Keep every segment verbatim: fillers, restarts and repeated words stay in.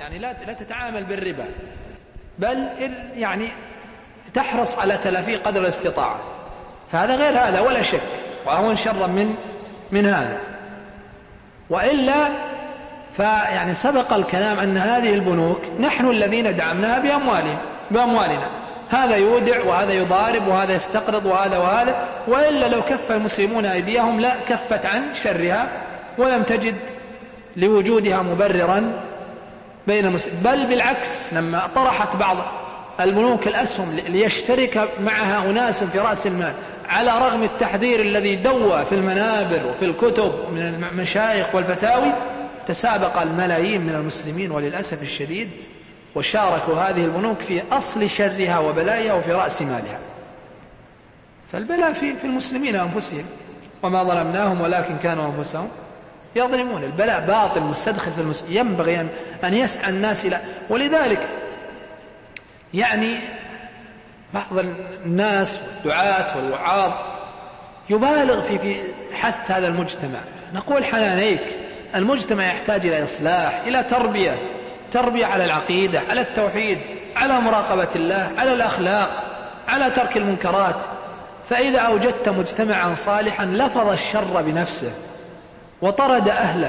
يعني لا لا تتعامل بالربا، بل يعني تحرص على تلافيه قدر الاستطاعة، فهذا غير هذا ولا شك، وأهون شرا من من هذا. وإلا فيعني سبق الكلام أن هذه البنوك نحن الذين دعمناها بأموالهم بأموالنا، هذا يودع وهذا يضارب وهذا يستقرض وهذا وهذا، وإلا لو كف المسلمون أيديهم لا كفت عن شرها، ولم تجد لوجودها مبررا بين المسلمين. بل بالعكس، لما طرحت بعض البنوك الأسهم ليشترك معها أناس في رأس المال، على رغم التحذير الذي دوى في المنابر وفي الكتب من المشايخ والفتاوي، تسابق الملايين من المسلمين وللأسف الشديد وشاركوا هذه البنوك في أصل شرها وبلائها وفي رأس مالها. فالبلاء في, في المسلمين أنفسهم، وما ظلمناهم ولكن كانوا أنفسهم يظلمون. البلاء باطل مستدخل في المسلمين، ينبغي أن يسعى الناس إلى. ولذلك يعني بعض الناس والدعاة والوعاظ يبالغ في في حث هذا المجتمع. نقول حنانيك، المجتمع يحتاج إلى إصلاح، إلى تربية تربية على العقيدة، على التوحيد، على مراقبة الله، على الأخلاق، على ترك المنكرات. فإذا أوجدت مجتمعا صالحا لفظ الشر بنفسه وطرد أهله،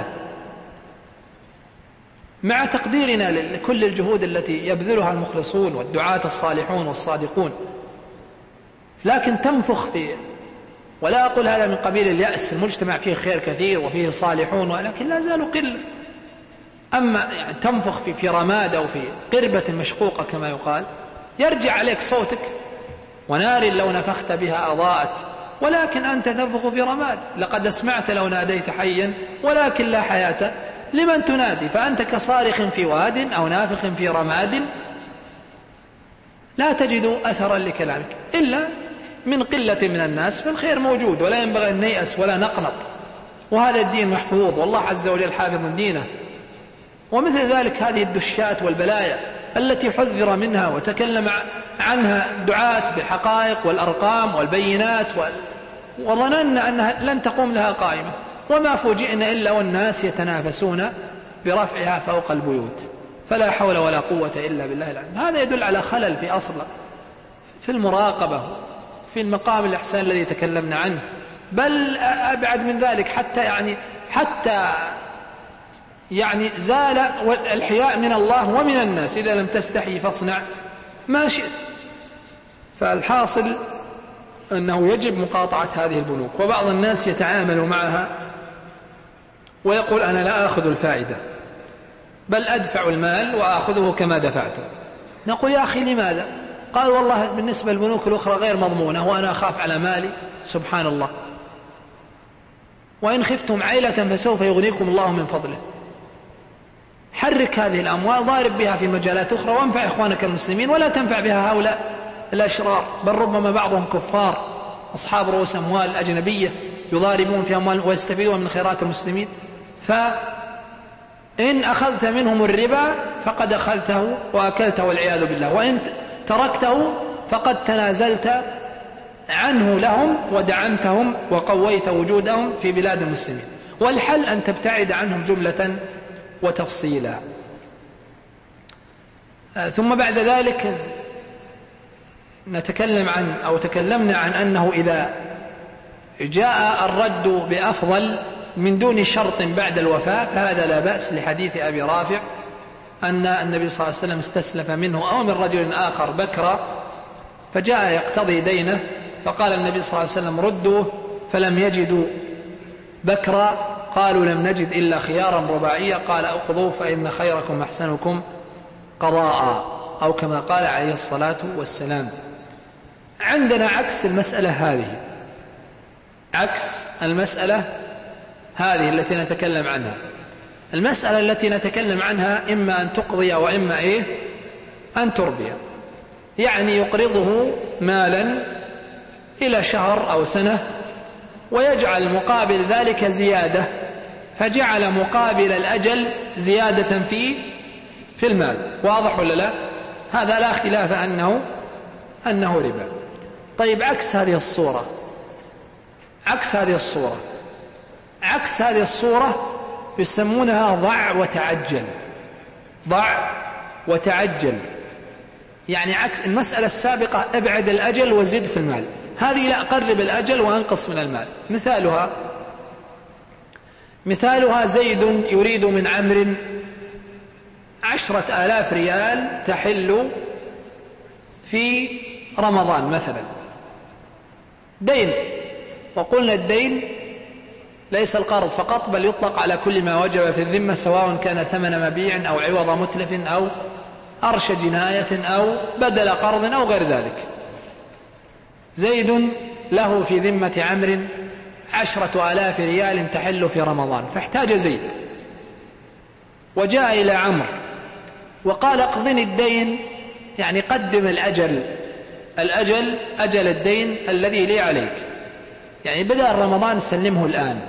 مع تقديرنا لكل الجهود التي يبذلها المخلصون والدعاة الصالحون والصادقون، لكن تنفخ فيه. ولا أقول هذا من قبيل اليأس، المجتمع فيه خير كثير وفيه صالحون، ولكن لا زالوا قلة. أما يعني تنفخ في, في رماد أو في قربة مشقوقة كما يقال، يرجع عليك صوتك، ونار لو نفخت بها أضاءت، ولكن أنت تنفخ في رماد. لقد أسمعت لو ناديت حيا ولكن لا حياة لمن تنادي، فأنت كصارخ في واد أو نافخ في رماد لا تجد أثرا لكلامك إلا من قلة من الناس. فالخير موجود ولا ينبغي أن نيأس ولا نقنط، وهذا الدين محفوظ والله عز وجل حافظ دينه. ومثل ذلك هذه الدشات والبلايا التي حذر منها وتكلم عنها دعاة بالحقائق والأرقام والبينات، وظننا أنها لن تقوم لها قائمة، وما فوجئنا إلا والناس يتنافسون برفعها فوق البيوت. فلا حول ولا قوة إلا بالله العظيم. هذا يدل على خلل في أصل في المراقبة، في المقام الإحسان الذي تكلمنا عنه. بل أبعد من ذلك، حتى يعني حتى يعني زال الحياء من الله ومن الناس. إذا لم تستحي فاصنع ما شئت. فالحاصل أنه يجب مقاطعة هذه البنوك. وبعض الناس يتعامل معها ويقول أنا لا أخذ الفائدة بل أدفع المال وأخذه كما دفعته. نقول يا أخي لماذا؟ قال والله بالنسبة للبنوك الأخرى غير مضمونة وأنا أخاف على مالي. سبحان الله. وإن خفتم عيلة فسوف يغنيكم الله من فضله. حرك هذه الأموال، ضارب بها في مجالات أخرى، وانفع إخوانك المسلمين، ولا تنفع بها هؤلاء الأشرار، بل ربما بعضهم كفار أصحاب رؤوس أموال أجنبية يضاربون في أموال ويستفيدون من خيرات المسلمين. فإن أخذت منهم الربا فقد أخذته وأكلته والعياذ بالله، وإن تركته فقد تنازلت عنه لهم ودعمتهم وقويت وجودهم في بلاد المسلمين. والحل أن تبتعد عنهم جملة وتفصيلا. ثم بعد ذلك نتكلم عن أو تكلمنا عن أنه إذا جاء الرد بأفضل من دون شرط بعد الوفاة فهذا لا بأس، لحديث أبي رافع أن النبي صلى الله عليه وسلم استسلف منه أو من رجل آخر بكرا فجاء يقتضي دينه، فقال النبي صلى الله عليه وسلم ردوه، فلم يجدوا بكرا قالوا لم نجد إلا خيارا رباعية، قال أقضوا فإن خيركم أحسنكم قضاء، أو كما قال عليه الصلاة والسلام. عندنا عكس المسألة هذه، عكس المسألة هذه التي نتكلم عنها. المسألة التي نتكلم عنها إما أن تقضي وإما إيه أن تربي، يعني يقرضه مالا إلى شهر أو سنة ويجعل مقابل ذلك زيادة، فجعل مقابل الأجل زيادة في في المال. واضح ولا لا؟ هذا لا خلاف أنه أنه ربا. طيب عكس هذه الصورة، عكس هذه الصورة عكس هذه الصورة يسمونها ضع وتعجل. ضع وتعجل، يعني عكس المسألة السابقة ابعد الأجل وزد في المال، هذه لا، قرب الأجل وانقص من المال. مثالها مثالها زيد يريد من عمرو عشرة آلاف ريال تحل في رمضان مثلا، دين، وقلنا الدين ليس القرض فقط بل يطلق على كل ما وجب في الذمة سواء كان ثمن مبيع أو عوض متلف أو أرش جناية أو بدل قرض أو غير ذلك. زيد له في ذمة عمرو عشرة آلاف ريال تحل في رمضان، فاحتاج زيد وجاء إلى عمرو وقال اقضني الدين، يعني قدم الأجل الأجل أجل الدين الذي لي عليك، يعني بدأ رمضان سلمه الآن.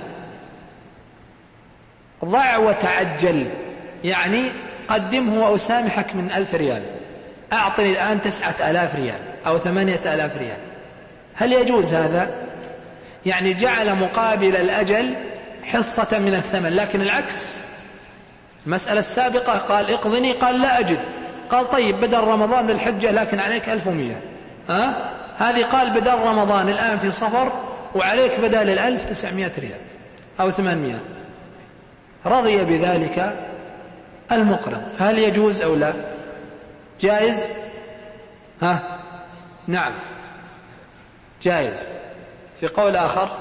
ضع وتعجل يعني قدمه وأسامحك من ألف ريال، أعطني الآن تسعة آلاف ريال أو ثمانية آلاف ريال. هل يجوز هذا؟ يعني جعل مقابل الأجل حصة من الثمن، لكن العكس المسألة السابقة قال اقضني، قال لا أجد، قال طيب بدل رمضان للحجة لكن عليك ألف ومئة، ها؟ هذه قال بدل رمضان الآن في صفر وعليك بدل الألف تسعمائة ريال أو ثمانمائة، رضي بذلك المقرض، فهل يجوز أو لا؟ جائز؟ ها؟ نعم جائز. في قول آخر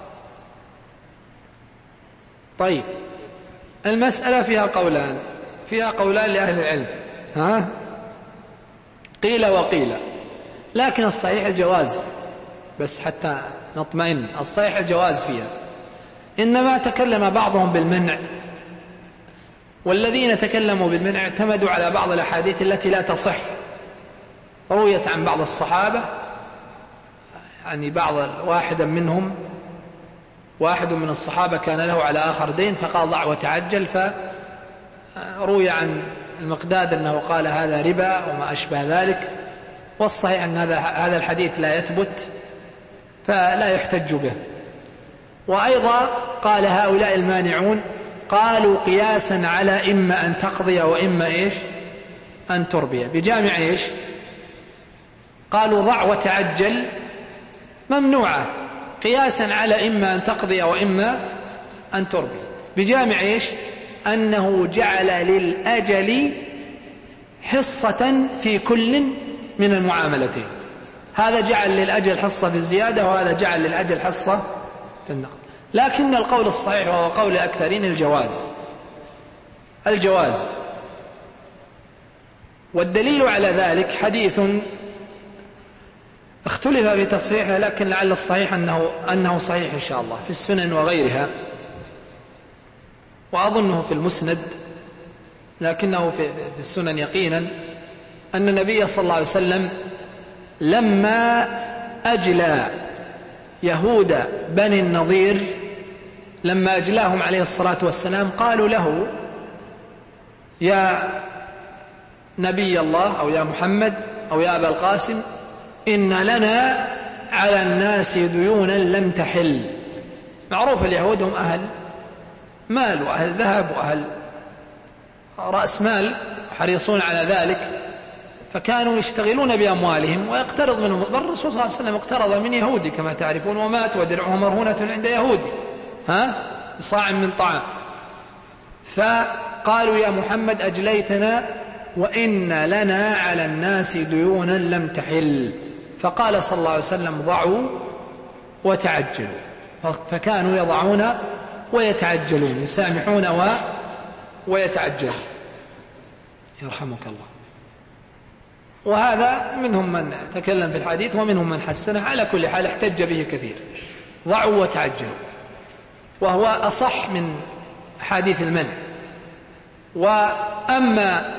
طيب المسألة فيها قولان فيها قولان لأهل العلم، ها؟ قيل وقيل، لكن الصحيح الجواز، بس حتى نطمئن الصحيح الجواز فيها، إنما تكلم بعضهم بالمنع، والذين تكلموا بالمنع اعتمدوا على بعض الأحاديث التي لا تصح، رويت عن بعض الصحابة، يعني بعض واحدا منهم واحد من الصحابة كان له على آخر دين فقال ضع وتعجل، فروي عن المقداد أنه قال هذا ربا وما أشبه ذلك، والصحيح أن هذا هذا الحديث لا يثبت فلا يحتج به. وأيضا قال هؤلاء المانعون قالوا قياسا على إما أن تقضي وإما إيش أن تربي، بجامع إيش؟ قالوا ضع وتعجل ممنوعة قياسا على إما أن تقضي وإما أن تربي، بجامع إيش؟ أنه جعل للأجل حصة في كل من المعاملتين، هذا جعل للأجل حصة في الزيادة وهذا جعل للأجل حصة في النقص، لكن القول الصحيح وهو قول أكثرين الجواز الجواز والدليل على ذلك حديث اختلف في تصحيحه، لكن لعل الصحيح أنه, أنه صحيح إن شاء الله في السنن وغيرها، وأظنه في المسند لكنه في السنن يقينا، أن النبي صلى الله عليه وسلم لما أجلى يهود بني النضير، لما أجلاهم عليه الصلاة والسلام قالوا له يا نبي الله أو يا محمد أو يا أبا القاسم إن لنا على الناس ديونا لم تحل. معروف اليهود هم أهل مال وأهل ذهب وأهل رأس مال حريصون على ذلك، فكانوا يشتغلون بأموالهم ويقترض منهم، بل الرسول صلى الله عليه وسلم اقترض من يهودي كما تعرفون ومات ودرعه مرهونة عند يهودي ها بصاع من طعام، فقالوا يا محمد أجليتنا وإن لنا على الناس ديونا لم تحل، فقال صلى الله عليه وسلم ضعوا وتعجلوا، فكانوا يضعون ويتعجلون، يسامحون و... ويتعجلون يرحمك الله. وهذا منهم من تكلم في الحديث ومنهم من حسنه، على كل حال احتج به كثير، ضعوا وتعجلوا، وهو أصح من حديث المنع. وأما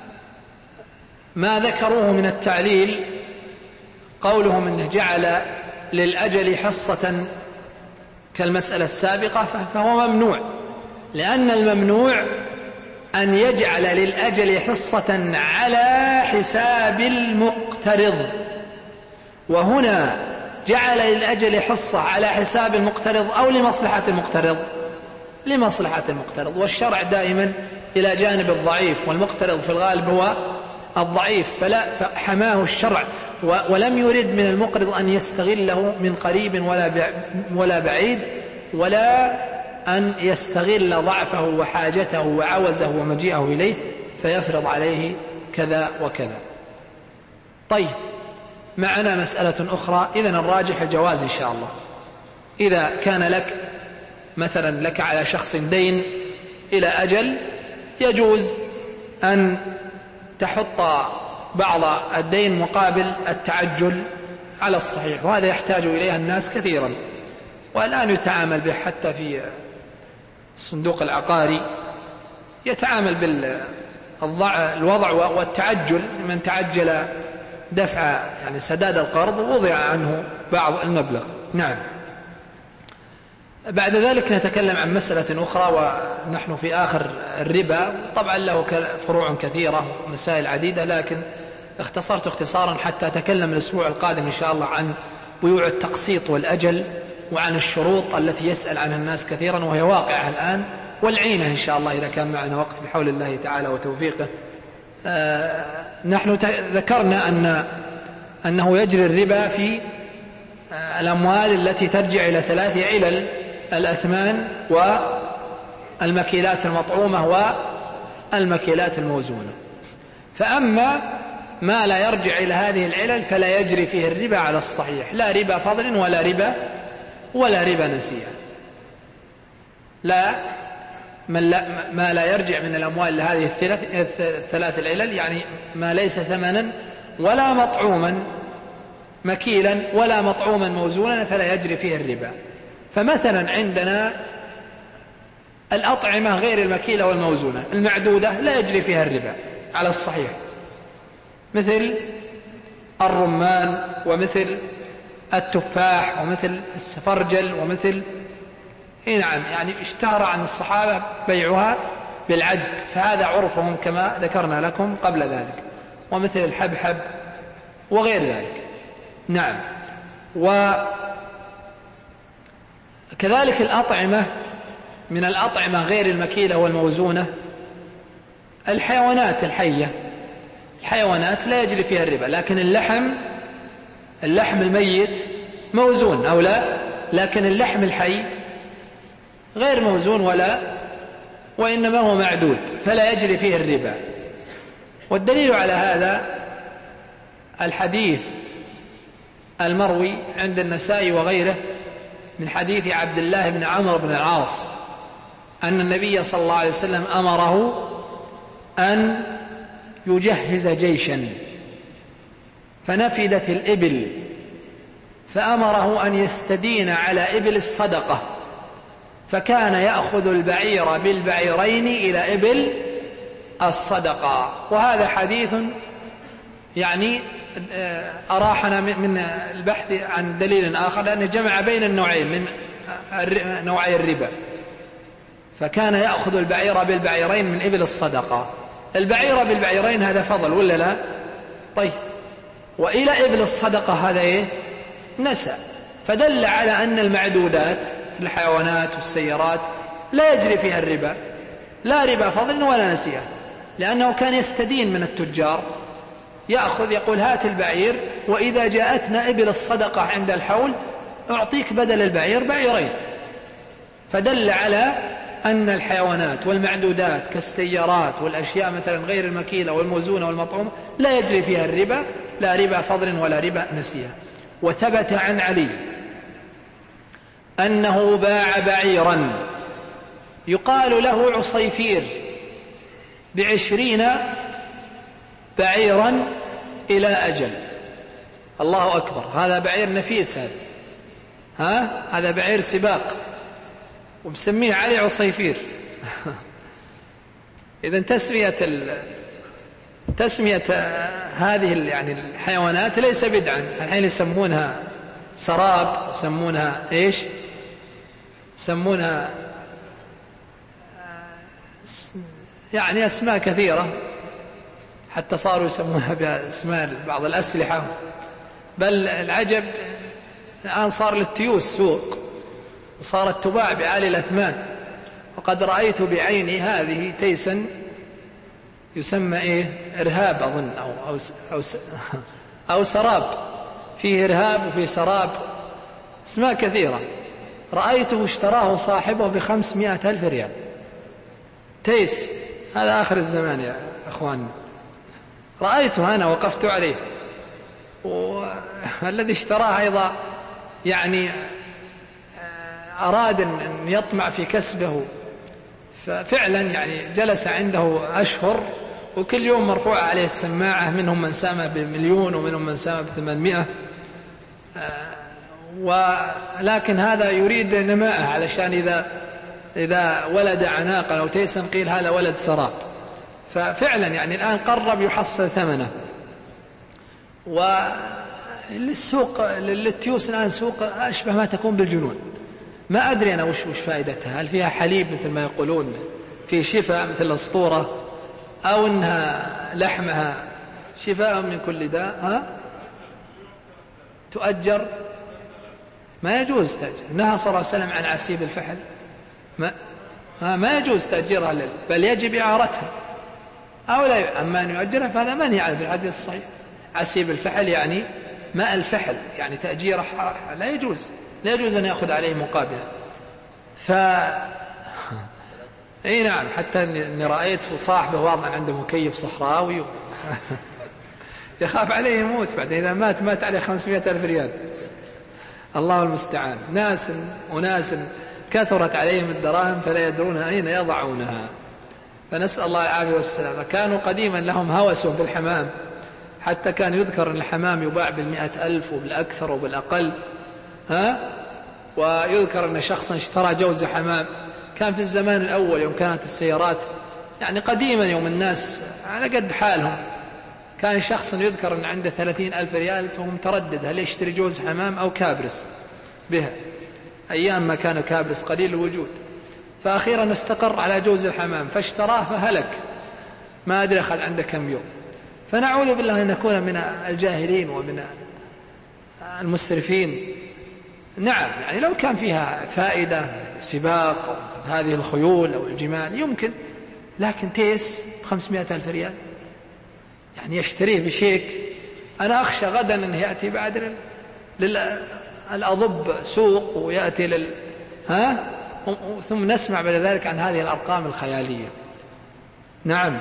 ما ذكروه من التعليل قولهم أنه جعل للأجل حصة كالمسألة السابقة، فهو ممنوع، لأن الممنوع أن يجعل للأجل حصة على حساب المقترض، وهنا جعل للأجل حصة على حساب المقترض أو لمصلحة المقترض لمصلحة المقترض، والشرع دائما إلى جانب الضعيف، والمقترض في الغالب هو الضعيف، فلا فحماه الشرع، ولم يرد من المقرض أن يستغله من قريب ولا بعيد، ولا أن يستغل ضعفه وحاجته وعوزه ومجيئه إليه فيفرض عليه كذا وكذا. طيب، معنا مسألة أخرى. إذن الراجح الجواز إن شاء الله. إذا كان لك مثلا لك على شخص دين إلى أجل، يجوز أن تحط بعض الدين مقابل التعجل على الصحيح، وهذا يحتاج إليها الناس كثيرا، والآن يتعامل به حتى في الصندوق العقاري، يتعامل بالوضع والتعجل. من تعجل دفع يعني سداد القرض وضع عنه بعض المبلغ. نعم. بعد ذلك نتكلم عن مسألة أخرى، ونحن في آخر الربا. طبعا له فروع كثيرة ومسائل عديدة، لكن اختصرت اختصارا حتى أتكلم الأسبوع القادم إن شاء الله عن بيوع التقسيط والأجل، وعن الشروط التي يسأل عنها الناس كثيرا وهي واقعة الآن، والعينة إن شاء الله إذا كان معنا وقت بحول الله تعالى وتوفيقه. آه نحن ذكرنا أن أنه يجري الربا في آه الأموال التي ترجع إلى ثلاث علل: الأثمان والمكيلات المطعومة والمكيلات الموزونة. فأما ما لا يرجع إلى هذه العلل فلا يجري فيه الربا على الصحيح، لا ربا فضل ولا ربا ولا ربا نسيئة. لا من لا ما لا يرجع من الأموال لهذه الثلاث, الثلاث العلل، يعني ما ليس ثمنا ولا مطعوما مكيلا ولا مطعوما موزونا، فلا يجري فيه الربا. فمثلا عندنا الأطعمة غير المكيلة والموزونة المعدودة لا يجري فيها الربا على الصحيح، مثل الرمان ومثل التفاح ومثل السفرجل ومثل نعم يعني اشتهر عن الصحابة بيعها بالعد، فهذا عرفهم كما ذكرنا لكم قبل ذلك، ومثل الحبحب وغير ذلك. نعم. وكذلك الأطعمة من الأطعمة غير المكيلة والموزونة الحيوانات الحية، الحيوانات لا يجري فيها الربا، لكن اللحم اللحم الميت موزون أو لا، لكن اللحم الحي غير موزون ولا وإنما هو معدود، فلا يجري فيه الربا. والدليل على هذا الحديث المروي عند النسائي وغيره من حديث عبد الله بن عمرو بن العاص أن النبي صلى الله عليه وسلم أمره أن يجهز جيشا فنفدت الإبل، فأمره أن يستدين على إبل الصدقة، فكان يأخذ البعير بالبعيرين إلى إبل الصدقة. وهذا حديث يعني أراحنا من البحث عن دليل آخر، لأنه جمع بين النوعين من نوعي الربا. فكان يأخذ البعير بالبعيرين من إبل الصدقة. البعير بالبعيرين هذا فضل ولا لا؟ طيب، وإلى إبل الصدقة هذا إيه؟ نسى. فدل على أن المعدودات الحيوانات والسيارات لا يجري فيها الربا، لا ربا فضل ولا نسيئة، لأنه كان يستدين من التجار، يأخذ يقول هات البعير، وإذا جاءتنا إبل الصدقة عند الحول أعطيك بدل البعير بعيرين. فدل على أن الحيوانات والمعدودات كالسيارات والأشياء مثلا غير المكيلة والموزونة والمطعومة لا يجري فيها الربا، لا ربا فضل ولا ربا نسيئة. وثبت عن علي أنه باع بعيرا يقال له عصيفير بعشرين بعيرا إلى أجل. الله أكبر، هذا بعير نفيس، هذا ها هذا بعير سباق ومسميه علي عصيفير. إذن تسمية ال... تسمية هذه يعني الحيوانات ليس بدعا. الحين يسمونها سراب، يسمونها إيش؟ يسمونها يعني أسماء كثيرة، حتى صاروا يسمونها بأسماء بعض الأسلحة. بل العجب الآن صار للتيوس سوق، وصارت تباع بعالي الأثمان. وقد رأيت بعيني هذه تيسا يسمى إيه إرهاب أظن أو, أو, أو, أو سراب، فيه إرهاب وفيه سراب، اسماء كثيرة. رأيته اشتراه صاحبه بخمسمائة ألف ريال تيس، هذا آخر الزمان يا أخوان. رأيته أنا وقفت عليه، والذي اشتراه أيضا يعني أراد أن يطمع في كسبه، ففعلا يعني جلس عنده أشهر وكل يوم مرفوع عليه السماعة، منهم من سامه بمليون ومنهم من سامه بثمانمائة، ولكن هذا يريد نماءه علشان إذا إذا ولد عناقا أو تيسا قيل هذا ولد سراب. ففعلا يعني الآن قرب يحصل ثمنه. وللسوق للتيوس الآن سوق أشبه ما تكون بالجنون، ما أدري أنا وش, وش فائدتها، هل فيها حليب مثل ما يقولون، في شفاء مثل الأسطورة، أو أنها لحمها شفاء من كل داء. ها؟ تؤجر؟ ما يجوز تأجر، نهى صلى الله عليه وسلم عن عسيب الفحل، ما, ما يجوز تأجيرها لل... بل يجب إعارتها أو لا. أما أن يؤجرها فهذا منهي عنه في الحديث الصحيح. عسيب الفحل يعني ماء الفحل، يعني تأجيره لا يجوز، لا يجوز أن يأخذ عليه مقابلا. ف اي نعم، حتى اني رأيت صاحبه واضع عنده مكيف صحراوي و... يخاف عليه يموت بعد، إذا مات مات عليه خمسمائة ألف ريال. الله المستعان. ناس وناس كثرت عليهم الدراهم فلا يدرون أين يضعونها، فنسأل الله العافية والسلامة. كانوا قديما لهم هوس بالحمام، حتى كان يذكر أن الحمام يباع بالمئة ألف وبالأكثر وبالأقل. ها؟ ويذكر أن شخصا اشترى جوز حمام، كان في الزمان الأول يوم كانت السيارات يعني قديما، يوم الناس على قد حالهم، كان شخص يذكر أن عنده ثلاثين ألف ريال، فهو متردد هل يشتري جوز حمام أو كابرس بها، أيام ما كان كابرس قليل الوجود. فأخيرا استقر على جوز الحمام فاشتراه فهلك، ما أدري أخذ عنده كم يوم. فنعوذ بالله أن نكون من الجاهلين ومن المسرفين. نعم، يعني لو كان فيها فائدة سباق أو هذه الخيول أو الجمال يمكن، لكن تيس بخمسمائة ألف ريال يعني يشتريه بشيك. أنا أخشى غدا أنه يأتي بعد للأضب سوق ويأتي لل ها ثم نسمع بعد ذلك عن هذه الأرقام الخيالية. نعم.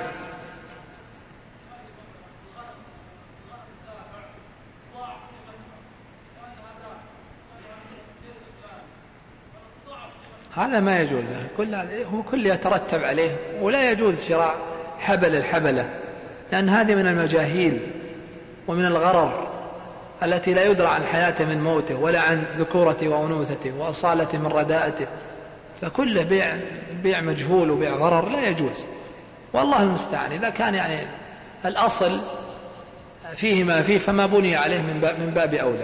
هذا ما يجوز، كل هو كل يترتب عليه، ولا يجوز شراء حبل الحبلة، لأن هذه من المجاهيل ومن الغرر التي لا يدرى عن حياته من موته ولا عن ذكورته وأنوثته وأصالته من رداءته، فكله بيع, بيع مجهول وبيع غرر لا يجوز. والله المستعان. إذا كان يعني الأصل فيه ما فيه فما بني عليه من باب, من باب أولى.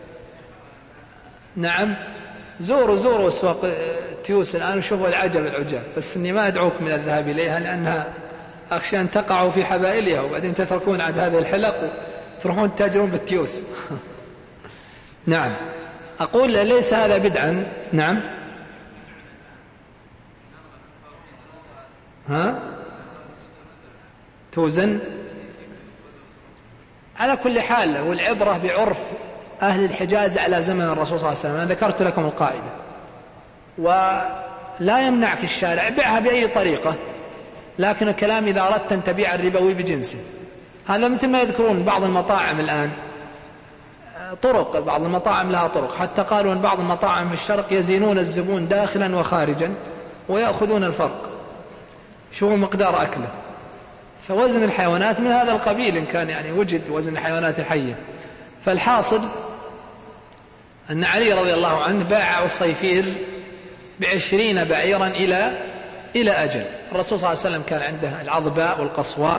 نعم. زوروا زوروا سوق تيوس الآن وشوفوا العجب العجاب، بس إني ما أدعوكم من الذهاب إليها، لأنها أخشى أن تقعوا في حبائلها وبعدين تتركون عن هذه الحلق وتروحون تتاجرون بالتيوس. نعم. أقول ليس هذا بدعا. نعم. ها؟ توزن على كل حال، والعبرة بعرف أهل الحجاز على زمن الرسول صلى الله عليه وسلم. أنا ذكرت لكم القاعدة، ولا يمنعك الشارع بيعها بأي طريقة، لكن الكلام إذا أردت أن تبيع الربوي بجنسه. هذا مثل ما يذكرون بعض المطاعم الآن طرق، بعض المطاعم لها طرق، حتى قالوا أن بعض المطاعم في الشرق يزينون الزبون داخلا وخارجا ويأخذون الفرق، شو مقدار أكله. فوزن الحيوانات من هذا القبيل إن كان يعني وجد وزن الحيوانات الحية. فالحاصل أن علي رضي الله عنه باع عصيفير بعشرين بعيرا إلى إلى أجل. الرسول صلى الله عليه وسلم كان عنده العضباء والقصواء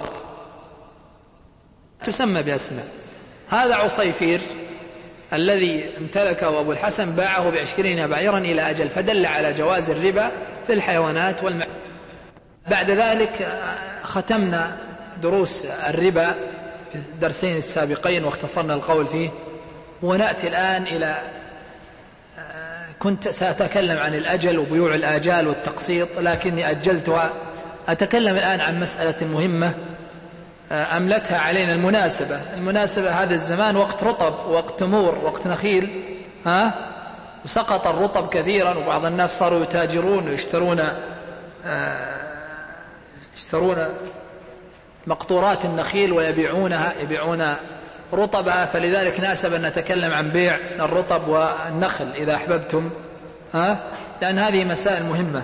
تسمى بأسماء. هذا عصيفير الذي امتلكه أبو الحسن باعه بعشرين بعيرا إلى أجل، فدل على جواز الربا في الحيوانات والم... بعد ذلك ختمنا دروس الربا في الدرسين السابقين واختصرنا القول فيه، ونأتي الآن إلى كنت سأتكلم عن الأجل وبيوع الآجال والتقسيط، لكني أجلتها. أتكلم الآن عن مسألة مهمة أملتها علينا المناسبة. المناسبة هذا الزمان وقت رطب، وقت تمور، وقت نخيل، ها؟ وسقط الرطب كثيرا، وبعض الناس صاروا يتاجرون ويشترون يشترون مقطورات النخيل ويبيعونها، يبيعون رطبها. فلذلك ناسب أن نتكلم عن بيع الرطب والنخل إذا أحببتم، ها؟ لأن هذه مسائل مهمة.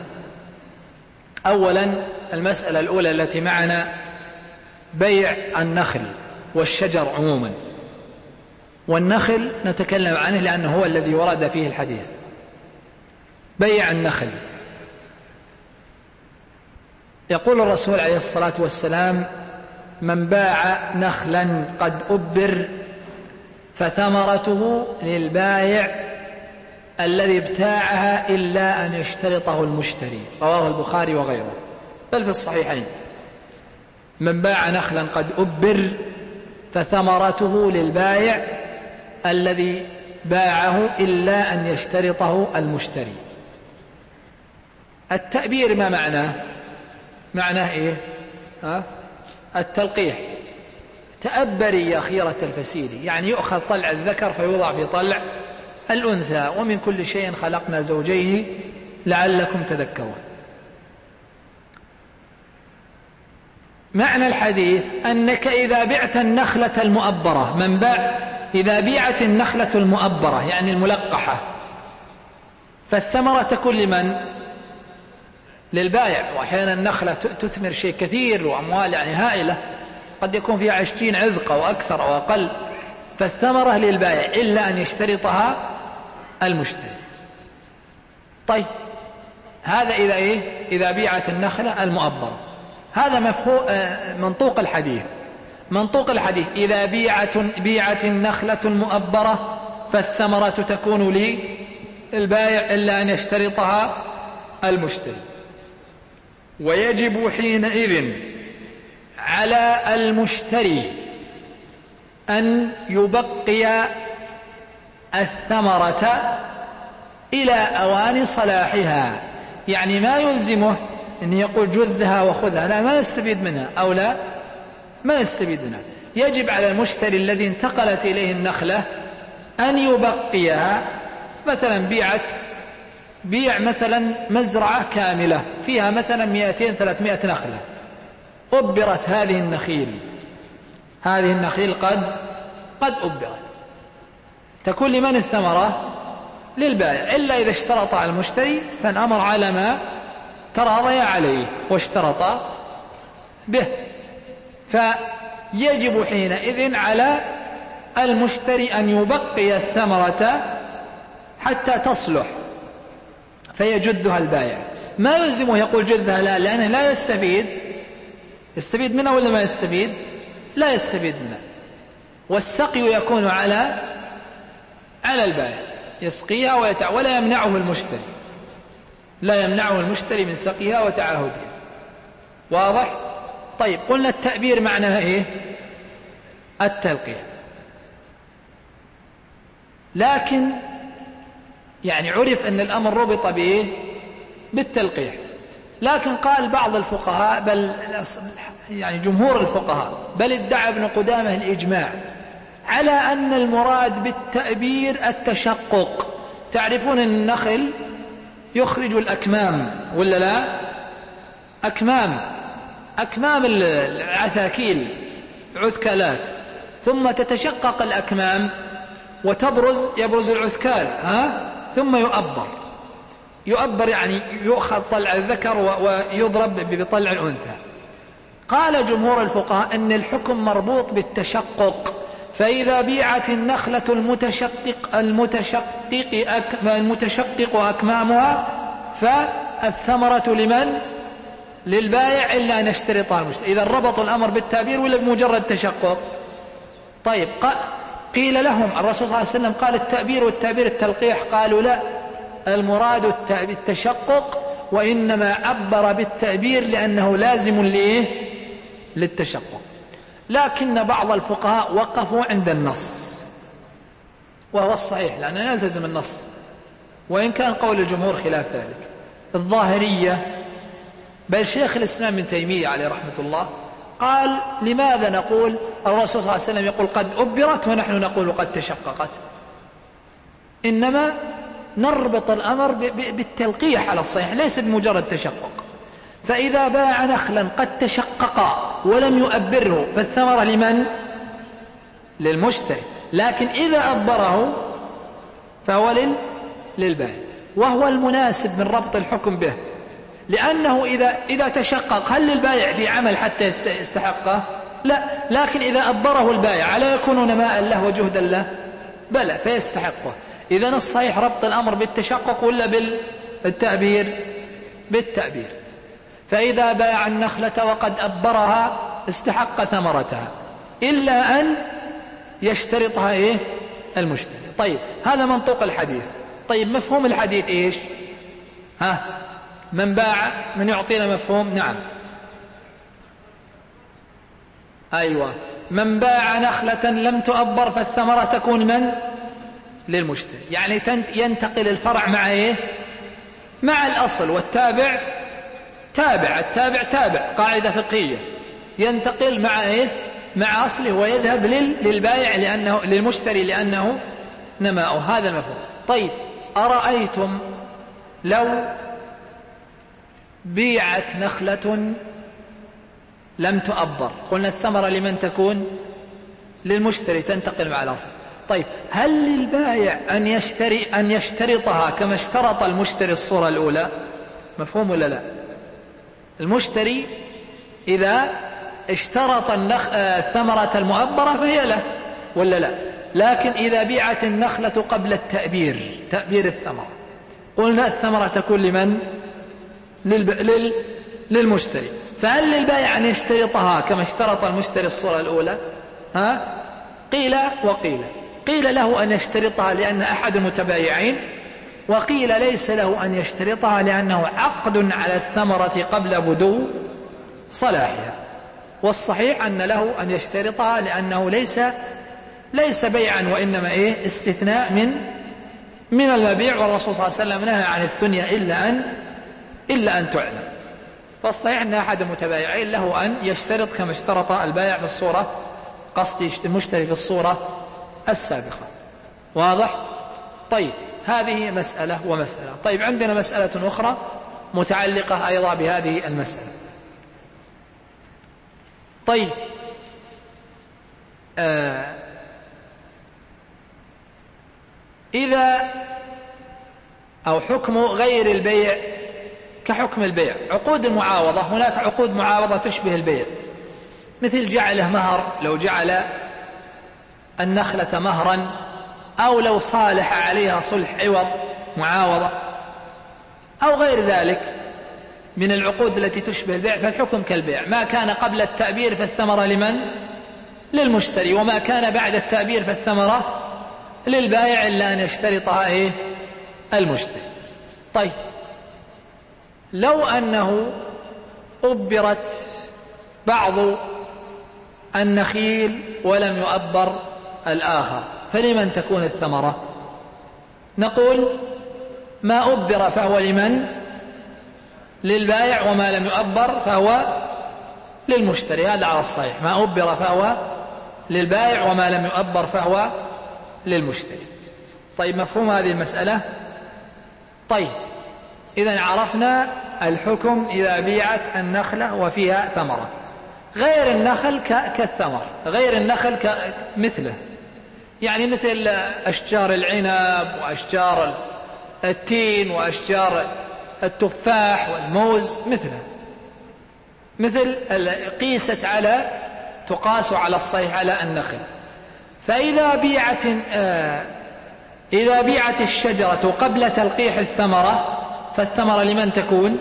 أولا المسألة الأولى التي معنا بيع النخل والشجر عموما، والنخل نتكلم عنه لأنه هو الذي ورد فيه الحديث. بيع النخل، يقول الرسول عليه الصلاة والسلام: من باع نخلا قد أبر فثمرته للبائع الذي ابتاعها إلا أن يشترطه المشتري. رواه البخاري وغيره، بل في الصحيحين. من باع نخلا قد أبر فثمرته للبائع الذي باعه إلا أن يشترطه المشتري. التأبير ما معناه؟ معناه إيه؟ ها؟ التلقيح. تأبري يا خيرة الفسيل، يعني يؤخذ طلع الذكر فيوضع في طلع الأنثى. ومن كل شيء خلقنا زوجين لعلكم تذكرون. معنى الحديث أنك إذا بعت النخلة المؤبرة، من باع إذا بيعت النخلة المؤبرة يعني الملقحة، فالثمرة تكون لمن؟ للبائع. وأحيانا النخلة تثمر شيء كثير وأموال يعني هائلة، قد يكون فيها عشرين عذقة وأكثر أو أقل، فالثمرة للبائع إلا أن يشترطها المشتري. طيب هذا إذا إيه؟ إذا بيعت النخلة المؤبرة. هذا مفهوم منطوق الحديث. منطوق الحديث إذا بيعت بيعت النخلة المؤبرة فالثمرة تكون للبائع إلا أن يشترطها المشتري. ويجب حينئذ على المشتري أن يبقي الثمرة إلى أوان صلاحها، يعني ما يلزمه أن يقول جذها وخذها، لا، ما يستفيد منها، أو لا ما يستفيد منها. يجب على المشتري الذي انتقلت إليه النخلة أن يبقيها. مثلا بيعت بيع مثلا مزرعة كاملة فيها مثلا مئتين ثلاثمائة نخلة، أبرت هذه النخيل، هذه النخيل قد قد أبرت، تكون لمن الثمرة؟ للبائع، إلا إذا اشترط على المشتري فالأمر على ما تراضي عليه واشترط به. فيجب حينئذ على المشتري أن يبقي الثمرة حتى تصلح فيجدها البائع. ما يلزمه يقول جدها، لا، لأنه لا يستفيد. يستفيد منها ولا ما يستفيد؟ لا يستفيد منها. والسقي يكون على على البائع، يسقيها ويتع... ولا يمنعه المشتري، لا يمنعه المشتري من سقيها وتعاهدها. واضح؟ طيب قلنا التأبير معناها إيه؟ التلقيح. لكن يعني عرف أن الأمر ربط بإيه؟ بالتلقيح. لكن قال بعض الفقهاء، بل يعني جمهور الفقهاء، بل ادعى ابن قدامة الإجماع على أن المراد بالتأبير التشقق. تعرفون أن النخل يخرج الأكمام ولا لا؟ أكمام أكمام العثاكيل، عثكالات، ثم تتشقق الأكمام وتبرز يبرز العثكال، ها؟ ثم يؤبر. يؤبر يعني يؤخذ طلع الذكر ويضرب بطلع الأنثى. قال جمهور الفقهاء أن الحكم مربوط بالتشقق. فإذا بيعت النخلة المتشقق المتشقق المتشقق أكمامها فالثمرة لمن؟ للبائع إلا أن يشترطها المشتري. إذا ربط الأمر بالتعبير ولا بمجرد تشقق؟ طيب قيل لهم الرسول صلى الله عليه وسلم قال التأبير والتعبير التلقيح، قالوا لا، المراد التشقق، وإنما عبر بالتأبير لأنه لازم لإيه؟ للتشقق. لكن بعض الفقهاء وقفوا عند النص، وهو الصحيح لأننا نلتزم النص، وإن كان قول الجمهور خلاف ذلك. الظاهرية بل شيخ الإسلام ابن تيمية عليه رحمة الله قال لماذا نقول الرسول صلى الله عليه وسلم يقول قد أبرت ونحن نقول قد تشققت؟ إنما نربط الأمر بالتلقيح على الصحيح ليس بمجرد تشقق. فإذا باع نخلا قد تشقق ولم يؤبره فالثمرة لمن؟ للمشتري، لكن إذا أبره فهو للبائع، وهو المناسب من ربط الحكم به، لأنه إذا, إذا تشقق هل للبائع في عمل حتى يستحقه؟ لا، لكن إذا أبره البائع على يكون نماء له وجهدا له؟ بلى، فيستحقه. إذن الصحيح ربط الأمر بالتشقق ولا بالتأبير؟ بالتأبير. فإذا باع النخلة وقد أبرها استحق ثمرتها إلا أن يشترطها إيه؟ المشتري. طيب هذا منطوق الحديث. طيب مفهوم الحديث إيش؟ ها من باع، من يعطينا مفهوم؟ نعم أيوة، من باع نخلة لم تؤبر فالثمرة تكون من؟ للمشتري. يعني ينتقل الفرع مع إيه؟ مع الأصل، والتابع تابع، التابع تابع، قاعدة فقهية، ينتقل مع إيه؟ مع أصله ويذهب للبائع لأنه للمشتري لأنه نماؤه. هذا المفهوم. طيب أرأيتم لو بيعت نخلة لم تؤبر، قلنا الثمرة لمن تكون؟ للمشتري، تنتقل مع الأصل. طيب هل للبائع أن يشتري أن يشترطها كما اشترط المشتري الصورة الأولى؟ مفهوم ولا لا؟ المشتري إذا اشترط النخ... الثمرة المؤبرة فهي له ولا لا؟ لكن إذا بيعت النخلة قبل التأبير، تأبير الثمرة، قلنا الثمرة تكون لمن؟ للب... لل... للمشتري. فهل للبائع أن يشترطها كما اشترط المشتري الصورة الأولى؟ ها؟ قيل وقيل. قيل له أن يشترطها لأن أحد المتبايعين، وقيل ليس له أن يشترطها لأنه عقد على الثمرة قبل بدو صلاحها. والصحيح أن له أن يشترطها لأنه ليس ليس بيعا وإنما إيه؟ استثناء من من المبيع، والرسول صلى الله عليه وسلم نهى عن الثنيا إلا أن إلا أن تعلم. فالصحيح أن أحد المتبايعين له أن يشترط كما اشترط البائع في الصورة، قصدي المشتري في الصورة السابقة. واضح؟ طيب هذه مسألة ومسألة. طيب عندنا مسألة أخرى متعلقة أيضا بهذه المسألة. طيب آه إذا أو حكم غير البيع كحكم البيع، عقود المعاوضة، هناك عقود معاوضة تشبه البيع، مثل جعله مهر، لو جعل النخلة مهرا، أو لو صالح عليها صلح عوض معاوضة، أو غير ذلك من العقود التي تشبه البيع، فالحكم كالبيع. ما كان قبل التأبير فالثمرة لمن؟ للمشتري، وما كان بعد التأبير فالثمرة للبائع إلا أن يشترطها إيه؟ المشتري. طيب لو أنه أبرت بعض النخيل ولم يؤبر الآخر، فلمن تكون الثمرة؟ نقول ما أبر فهو لمن؟ للبائع، وما لم يؤبر فهو للمشتري. هذا على الصحيح، ما أبر فهو للبائع وما لم يؤبر فهو للمشتري. طيب مفهوم هذه المسألة؟ طيب إذن عرفنا الحكم إذا بيعت النخلة وفيها ثمرة. غير النخل كالثمر، غير النخل مثله، يعني مثل أشجار العنب وأشجار التين وأشجار التفاح والموز، مثله مثل قيست على تقاس على الصحيح على النخل. فإذا بيعت آه إذا بيعت الشجرة قبل تلقيح الثمرة فالثمرة لمن تكون؟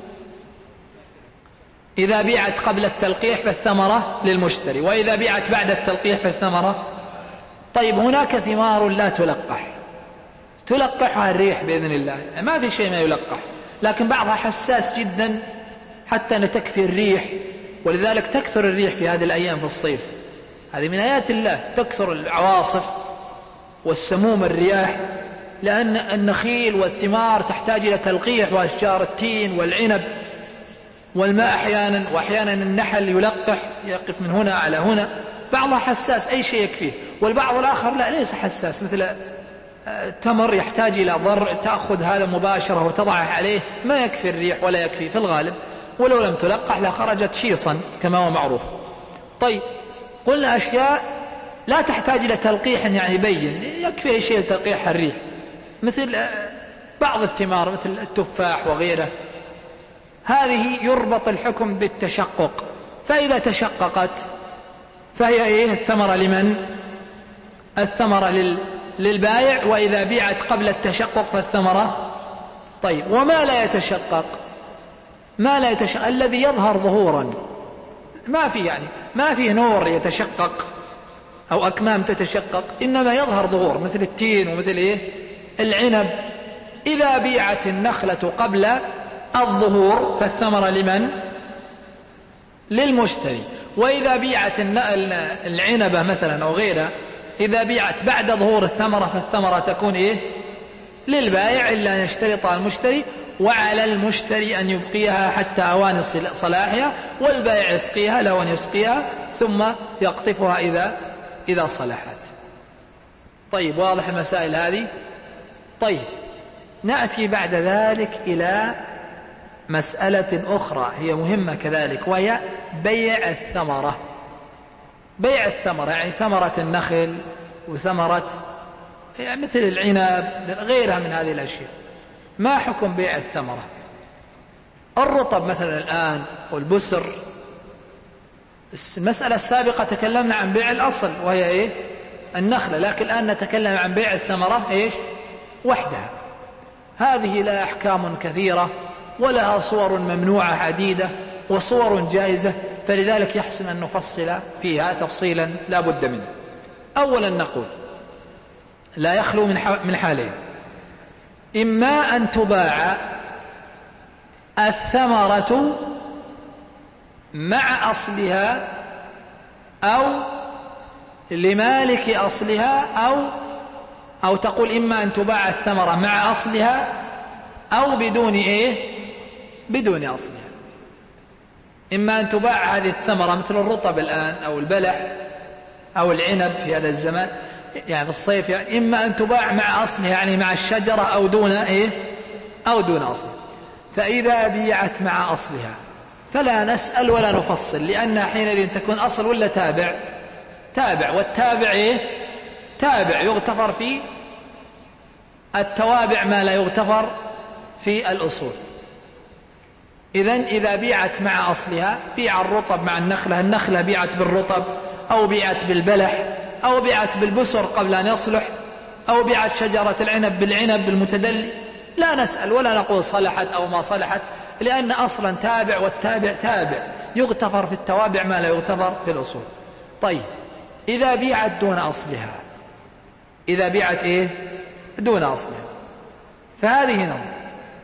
إذا بيعت قبل التلقيح فالثمرة للمشتري، وإذا بيعت بعد التلقيح فالثمرة. طيب هناك ثمار لا تلقح، تلقحها الريح بإذن الله، ما في شيء ما يلقح، لكن بعضها حساس جدا حتى أن تكفي الريح، ولذلك تكثر الريح في هذه الأيام في الصيف. هذه من آيات الله، تكثر العواصف والسموم الرياح لأن النخيل والثمار تحتاج إلى تلقيح، وأشجار التين والعنب والماء أحيانا، وأحيانا النحل يلقح يقف من هنا على هنا. بعضها حساس أي شيء يكفيه، والبعض الآخر لا ليس حساس، مثل التمر يحتاج إلى ضر تأخذ هذا مباشرة وتضعه عليه، ما يكفي الريح ولا يكفي في الغالب، ولو لم تلقح لخرجت شيصا كما هو معروف. طيب قلنا أشياء لا تحتاج إلى تلقيح يعني يبين، يكفي شيء لتلقيح الريح، مثل بعض الثمار مثل التفاح وغيره، هذه يربط الحكم بالتشقق، فإذا تشققت فهي إيه؟ الثمرة لمن؟ الثمرة لل... للبائع، وإذا بيعت قبل التشقق فالثمرة. طيب وما لا يتشقق؟ ما لا يتشقق الذي يظهر ظهورا، ما في يعني ما فيه نور يتشقق أو أكمام تتشقق، إنما يظهر ظهور، مثل التين ومثل إيه؟ العنب. إذا بيعت النخلة قبل الظهور فالثمرة لمن؟ للمشتري. وإذا بيعت العنبة مثلا أو غيرها، إذا بيعت بعد ظهور الثمرة فالثمرة تكون إيه؟ للبائع، إلا أن يشترط المشتري، وعلى المشتري أن يبقيها حتى أوان صلاحها، والبائع يسقيها له أن يسقيها ثم يقطفها إذا إذا صلحت. طيب واضح المسائل هذه؟ طيب نأتي بعد ذلك إلى مسألة أخرى هي مهمة كذلك، وهي بيع الثمرة. بيع الثمرة يعني ثمرة النخل وثمرة يعني مثل العنب غيرها من هذه الأشياء. ما حكم بيع الثمرة؟ الرطب مثلا الآن والبسر، المسألة السابقة تكلمنا عن بيع الأصل وهي إيه؟ النخلة، لكن الآن نتكلم عن بيع الثمرة إيش؟ وحدها. هذه لها أحكام كثيرة ولها صور ممنوعة عديدة وصور جائزة، فلذلك يحسن أن نفصل فيها تفصيلا لا بد منه. أولا نقول لا يخلو من حالين: إما أن تباع الثمرة مع أصلها أو لمالك أصلها، أو أو تقول إما أن تباع الثمرة مع أصلها أو بدون إيه؟ بدون أصلها. إما أن تباع هذه الثمرة مثل الرطب الآن أو البلح أو العنب في هذا الزمان يعني في الصيف، يعني إما أن تباع مع أصلها يعني مع الشجرة أو دون إيه؟ أو دون أصلها. فإذا بيعت مع أصلها فلا نسأل ولا نفصل، لأنها حينئذ تكون أصل ولا تابع؟ تابع، والتابع إيه؟ تابع يغتفر في التوابع ما لا يغتفر في الأصول. إذن إذا بيعت مع أصلها، بيع الرطب مع النخلة، النخلة بيعت بالرطب أو بيعت بالبلح أو بيعت بالبسر قبل أن يصلح أو بيعت شجرة العنب بالعنب بالمتدلي، لا نسأل ولا نقول صلحت أو ما صلحت، لأن أصلا تابع، والتابع تابع يغتفر في التوابع ما لا يغتفر في الأصول. طيب إذا بيعت دون أصلها، إذا بيعت إيه؟ دون أصلها، فهذه نظر: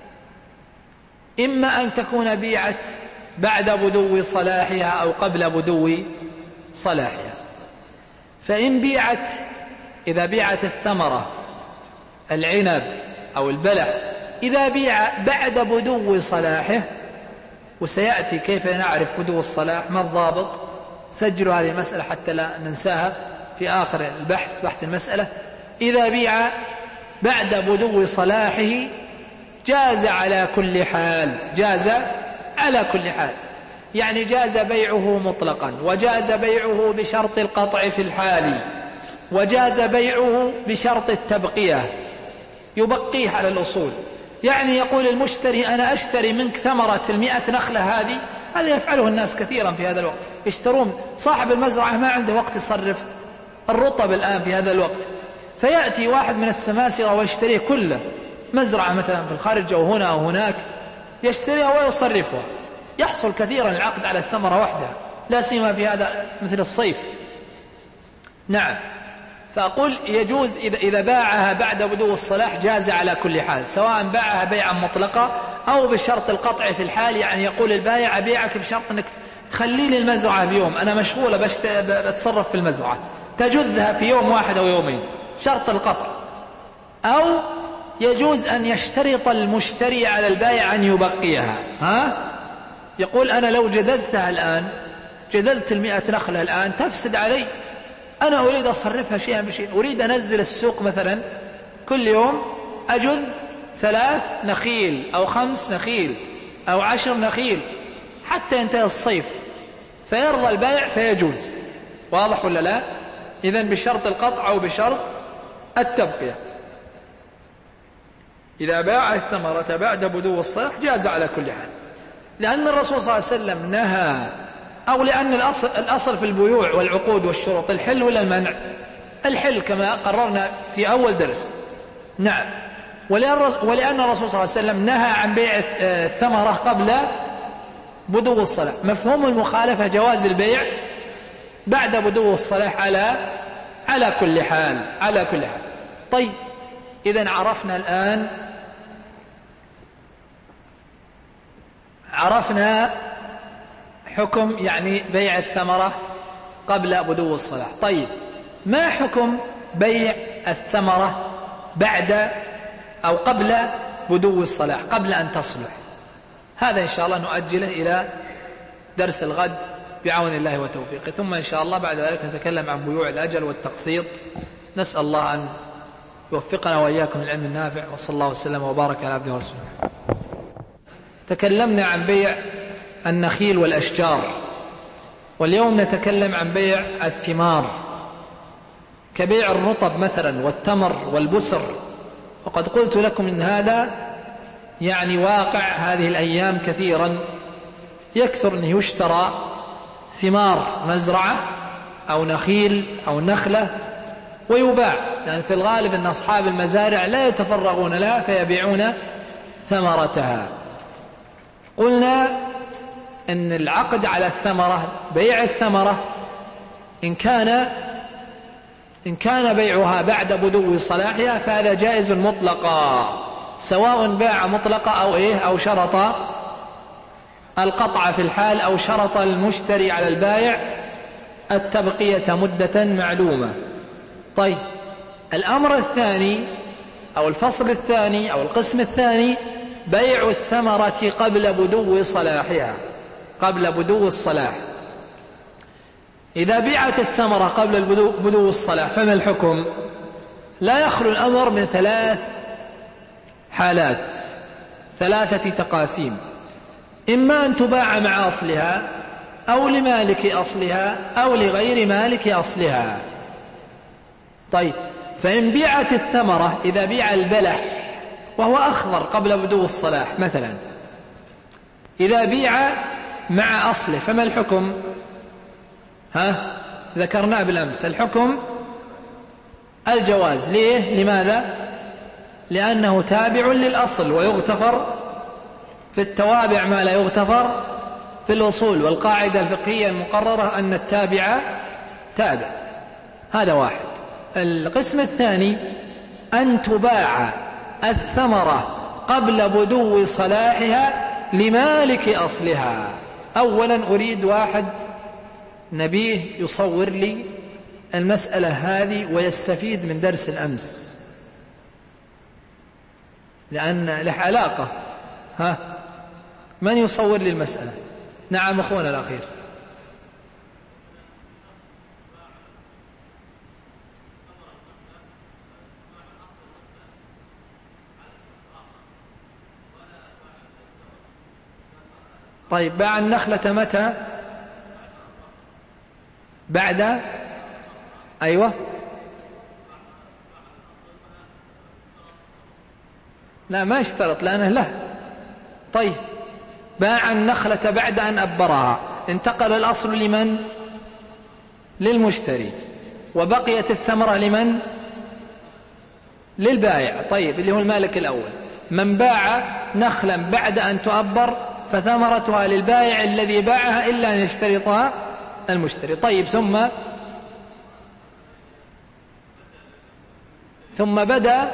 إما أن تكون بيعت بعد بدو صلاحها أو قبل بدو صلاحها. فإن بيعت إذا بيعت الثمرة العنب أو البلح إذا بيع بعد بدو صلاحه، وسيأتي كيف نعرف بدو الصلاح، ما الضابط، سجلوا هذه المسألة حتى لا ننساها في آخر البحث بحث المسألة. إذا بيع بعد بدو صلاحه جاز على كل حال، جاز على كل حال، يعني جاز بيعه مطلقا، وجاز بيعه بشرط القطع في الحال، وجاز بيعه بشرط التبقية، يبقيه على الأصول. يعني يقول المشتري أنا أشتري منك ثمرة المئة نخلة هذه، هذا يفعله الناس كثيرا في هذا الوقت، يشترون، صاحب المزرعة ما عنده وقت يصرف الرطب الآن في هذا الوقت، فيأتي واحد من السماسرة ويشتريه كله، مزرعة مثلا في الخارج أو هنا أو هناك، يشتريها ويصرفها، يحصل كثيرا العقد على الثمرة وحدها، لا سيما في هذا مثل الصيف. نعم، فأقول يجوز إذا, إذا باعها بعد بدو الصلاح جاز على كل حال، سواء باعها بيعا مطلقة أو بشرط القطع في الحال، يعني يقول البائع أبيعك بشرط أنك تخلي لي المزرعة بيوم، أنا مشغولة بتصرف في المزرعة، تجذها في يوم واحد أو يومين، شرط القطع، أو يجوز أن يشترط المشتري على البائع أن يبقيها. ها؟ يقول أنا لو جددتها الآن، جددت المئة نخلة الآن تفسد علي، أنا أريد أصرفها شيئا بشيء، أريد أنزل السوق مثلا كل يوم أجد ثلاث نخيل أو خمس نخيل أو عشر نخيل حتى ينتهي الصيف، فيرضى البائع فيجوز. واضح ولا لا؟ إذن بشرط القطع أو بشرط التبقية. إذا باع الثمرة بعد بدو الصلاح جاز على كل حال، لأن الرسول صلى الله عليه وسلم نهى، أو لأن الأصل, الأصل في البيوع والعقود والشروط الحل ولا المنع؟ الحل كما قررنا في أول درس. نعم. ولأن الرسول صلى الله عليه وسلم نهى عن بيع الثمرة قبل بدو الصلاح، مفهوم المخالفة جواز البيع بعد بدو الصلاح على على كل حال على كل حال. طيب، إذن عرفنا الآن عرفنا حكم يعني بيع الثمرة قبل بدو الصلاح. طيب، ما حكم بيع الثمرة بعد أو قبل بدو الصلاح، قبل أن تصلح؟ هذا إن شاء الله نؤجله إلى درس الغد بعون الله وتوفيقه، ثم إن شاء الله بعد ذلك نتكلم عن بيوع الأجل والتقسيط. نسأل الله أن يوفقنا وإياكم العلم النافع، وصلى الله وسلم وبارك على عبده ورسوله. تكلمنا عن بيع النخيل والأشجار، واليوم نتكلم عن بيع الثمار كبيع الرطب مثلا والتمر والبسر. وقد قلت لكم إن هذا يعني واقع هذه الأيام كثيرا، يكثر أن يشترى ثمار مزرعة أو نخيل أو نخلة ويباع، لأن يعني في الغالب أن أصحاب المزارع لا يتفرغون لها فيبيعون ثمرتها. قلنا أن العقد على الثمرة، بيع الثمرة إن كان إن كان بيعها بعد بدو صلاحها فهذا جائز مطلقا، سواء باع مطلقا أو إيه أو شرط القطع في الحال أو شرط المشتري على البائع التبقية مدة معلومة. طيب، الأمر الثاني أو الفصل الثاني أو القسم الثاني بيع الثمرة قبل بدو صلاحها، قبل بدو الصلاح. إذا بيعت الثمرة قبل بدو الصلاح فما الحكم؟ لا يخلو الأمر من ثلاث حالات، ثلاثة تقاسيم: إما أن تباع مع أصلها، أو لمالك أصلها، أو لغير مالك أصلها. طيب، فإن بيعت الثمرة، إذا بيع البلح وهو أخضر قبل بدو الصلاح مثلا، إذا بيع مع أصله فما الحكم؟ ها؟ ذكرناه بالأمس، الحكم الجواز. ليه؟ لماذا؟ لأنه تابع للأصل، ويغتفر في التوابع ما لا يغتفر في الأصول، والقاعدة الفقهية المقررة أن التابع تابع. هذا واحد. القسم الثاني أن تباع الثمرة قبل بدو صلاحها لمالك أصلها. أولا أريد واحد نبيه يصور لي المسألة هذه ويستفيد من درس الأمس، لأن له علاقة. ها؟ من يصور لي المسألة؟ نعم أخونا الأخير. طيب، باع النخلة متى؟ بعد أيوة لا، ما اشترط لأنه له. طيب، باع النخلة بعد أن أبرها، انتقل الأصل لمن؟ للمشتري، وبقيت الثمرة لمن؟ للبائع. طيب، اللي هو المالك الأول. من باع نخلا بعد أن تؤبر فثمرتها للبائع الذي باعها إلا أن يشترطها المشتري. طيب، ثم ثم بدأ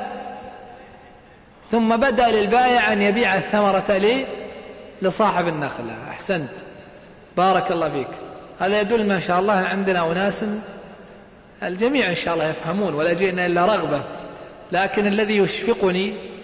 ثم بدأ للبائع أن يبيع الثمرة لي لصاحب النخلة. أحسنت، بارك الله فيك. هذا يدل ما شاء الله عندنا أناس الجميع إن شاء الله يفهمون، ولا جئنا إلا رغبة. لكن الذي يشفقني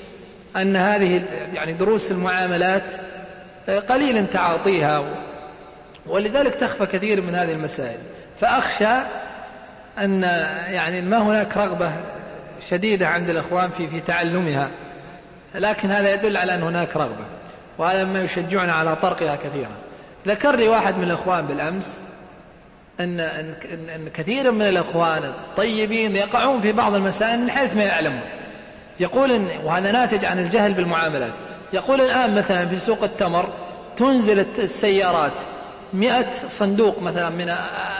أن هذه يعني دروس المعاملات قليل تعاطيها، ولذلك تخفى كثير من هذه المسائل. فأخشى أن يعني ما هناك رغبة شديدة عند الإخوان في في تعلمها، لكن هذا يدل على أن هناك رغبة، وهذا ما يشجعنا على طرقها كثيرا. ذكر لي واحد من الإخوان بالأمس أن, أن, أن كثير من الإخوان الطيبين يقعون في بعض المسائل من حيث ما يعلمون. يقول إن وهذا ناتج عن الجهل بالمعاملات. يقول الآن مثلا في سوق التمر تنزل السيارات مئة صندوق مثلا من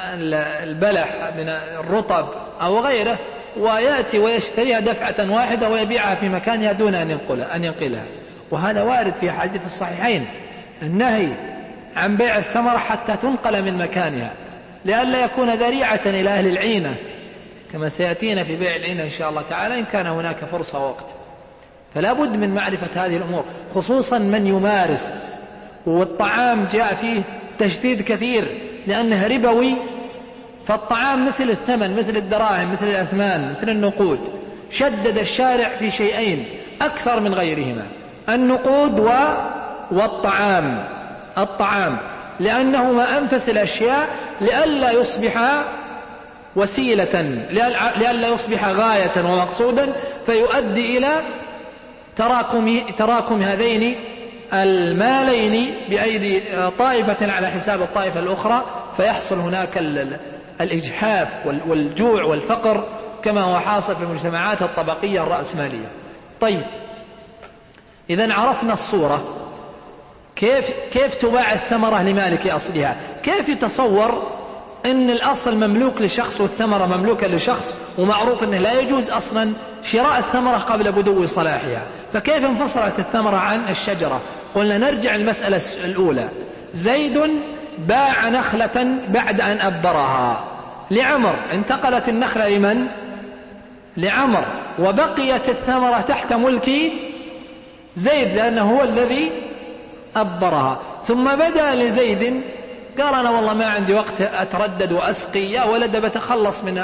البلح من الرطب أو غيره، ويأتي ويشتريها دفعة واحدة ويبيعها في مكانها دون أن ينقلها, أن ينقلها. وهذا وارد في حديث الصحيحين النهي عن بيع الثمرة حتى تنقل من مكانها لئلا يكون ذريعة إلى أهل العينة، كما سيأتينا في بيع العينة إن شاء الله تعالى إن كان هناك فرصة ووقت. فلا بد من معرفة هذه الأمور، خصوصا من يمارس. والطعام جاء فيه تشديد كثير لأنه ربوي، فالطعام مثل الثمن، مثل الدراهم، مثل الأثمان، مثل النقود. شدد الشارع في شيئين أكثر من غيرهما، النقود و... والطعام الطعام لأنهما أنفس الأشياء لئلا يصبح وسيلة، لئلا يصبح غاية ومقصودا فيؤدي إلى تراكم, تراكم هذين المالين بأيدي طائفة على حساب الطائفة الأخرى، فيحصل هناك الإجحاف والجوع والفقر كما هو حاصل في المجتمعات الطبقية الرأسمالية. طيب، إذن عرفنا الصورة. كيف, كيف تباع الثمرة لمالك أصلها؟ كيف يتصور أن الأصل مملوك لشخص والثمرة مملوكة لشخص، ومعروف أنه لا يجوز أصلا شراء الثمرة قبل بدو صلاحها؟ فكيف انفصلت الثمرة عن الشجرة؟ قلنا نرجع المسألة الأولى. زيد باع نخلة بعد أن أبرها لعمر، انتقلت النخلة لمن؟ لعمر، وبقيت الثمرة تحت ملك زيد لأنه هو الذي أبرها. ثم بدأ لزيد قال أنا والله ما عندي وقت أتردد وأسقي، يا ولد بتخلص من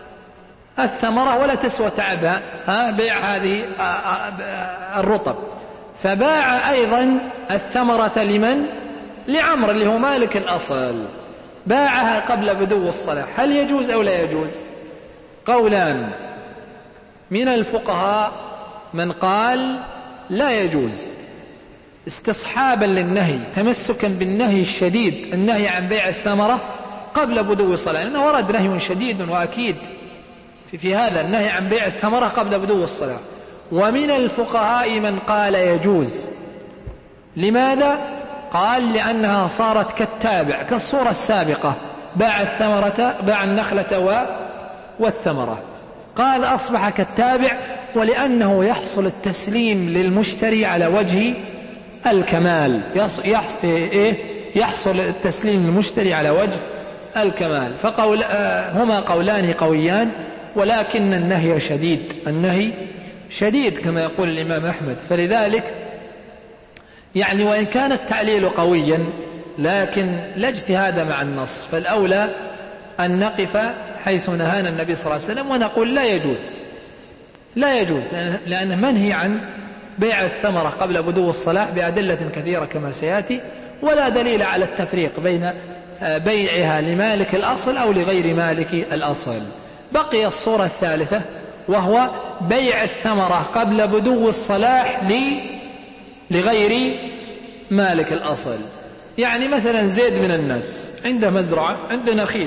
الثمرة ولا تسوى تعبها، ها بيع هذه الرطب. فباع أيضا الثمرة لمن؟ لعمر اللي هو مالك الأصل، باعها قبل بدو الصلاح. هل يجوز أو لا يجوز؟ قولان من الفقهاء. من قال لا يجوز استصحابا للنهي، تمسكا بالنهي الشديد، النهي عن بيع الثمرة قبل بدو الصلاة، لأنه ورد نهي شديد وأكيد في, في هذا النهي عن بيع الثمرة قبل بدو الصلاة. ومن الفقهاء من قال يجوز. لماذا؟ قال لأنها صارت كالتابع، كالصورة السابقة، باع الثمرة باع النخلة والثمرة. قال أصبح كالتابع، ولأنه يحصل التسليم للمشتري على وجه الكمال، يحصل التسليم للمشتري على وجه الكمال. فقول هما قولان قويان، ولكن النهي شديد، النهي شديد كما يقول الإمام أحمد. فلذلك يعني وإن كان التعليل قويا لكن لا اجتهاد مع النص، فالأولى أن نقف حيث نهانا النبي صلى الله عليه وسلم ونقول لا يجوز، لا يجوز، لأنه منهي عن بيع الثمرة قبل بدو الصلاح بأدلة كثيرة كما سيأتي، ولا دليل على التفريق بين بيعها لمالك الأصل أو لغير مالك الأصل. بقي الصورة الثالثة، وهو بيع الثمرة قبل بدو الصلاح لغير مالك الأصل. يعني مثلا زيد من الناس عنده مزرعة، عنده نخيل،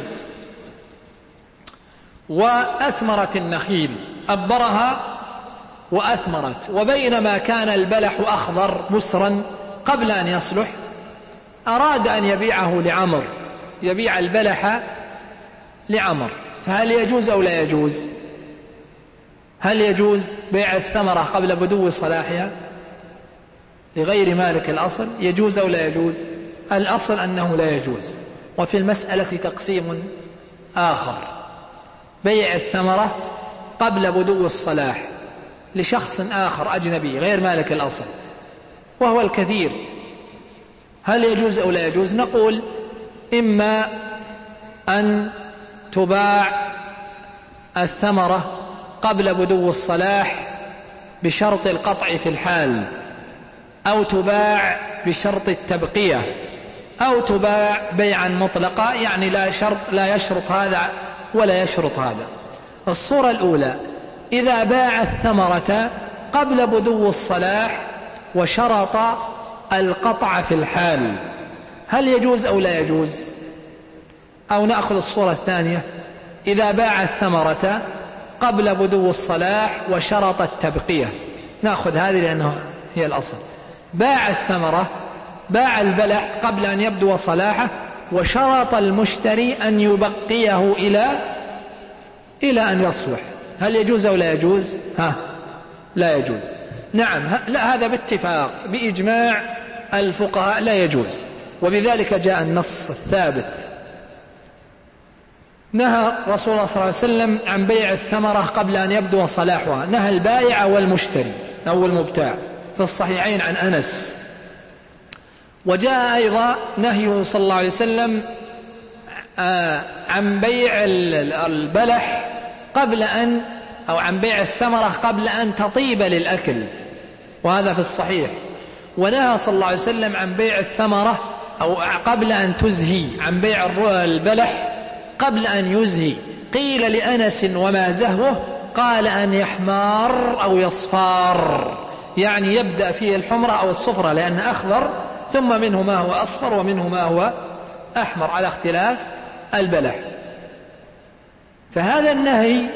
وأثمرت النخيل، أبرها وأثمرت، وبينما كان البلح أخضر بسرا قبل أن يصلح أراد أن يبيعه لعمر، يبيع البلح لعمر. فهل يجوز أو لا يجوز؟ هل يجوز بيع الثمرة قبل بدو صلاحها لغير مالك الأصل؟ يجوز أو لا يجوز؟ الأصل أنه لا يجوز. وفي المسألة تقسيم آخر، بيع الثمرة قبل بدو الصلاح لشخص آخر أجنبي غير مالك الأصل، وهو الكثير. هل يجوز أو لا يجوز؟ نقول إما أن تباع الثمرة قبل بدو الصلاح بشرط القطع في الحال، أو تباع بشرط التبقية، أو تباع بيعا مطلقا، يعني لا شرط لا يشرط هذا ولا يشرط هذا. الصورة الأولى: إذا باع الثمرة قبل بدو الصلاح وشرط القطع في الحال، هل يجوز أو لا يجوز؟ أو نأخذ الصورة الثانية: إذا باع الثمرة قبل بدو الصلاح وشرط التبقية. نأخذ هذه لأنها هي الأصل. باع الثمرة، باع البلح قبل أن يبدو صلاحه، وشرط المشتري أن يبقيه إلى إلى أن يصلح، هل يجوز أو لا يجوز؟ ها لا يجوز. نعم، لا، هذا باتفاق بإجماع الفقهاء لا يجوز، وبذلك جاء النص الثابت. نهى رسول الله صلى الله عليه وسلم عن بيع الثمرة قبل أن يبدو صلاحها، نهى البائع والمشتري أو المبتاع في الصحيحين عن أنس. وجاء أيضا نهيه صلى الله عليه وسلم عن بيع البلح قبل أن أو عن بيع الثمرة قبل أن تطيب للأكل، وهذا في الصحيح. ونهى صلى الله عليه وسلم عن بيع الثمرة أو قبل أن تزهي، عن بيع البلح قبل أن يزهي. قيل لأنس: وما زهوه؟ قال: أن يحمار أو يصفار، يعني يبدأ فيه الحمرة أو الصفرة، لأن أخضر ثم منه ما هو أصفر ومنه ما هو أحمر على اختلاف البلح. فهذا النهي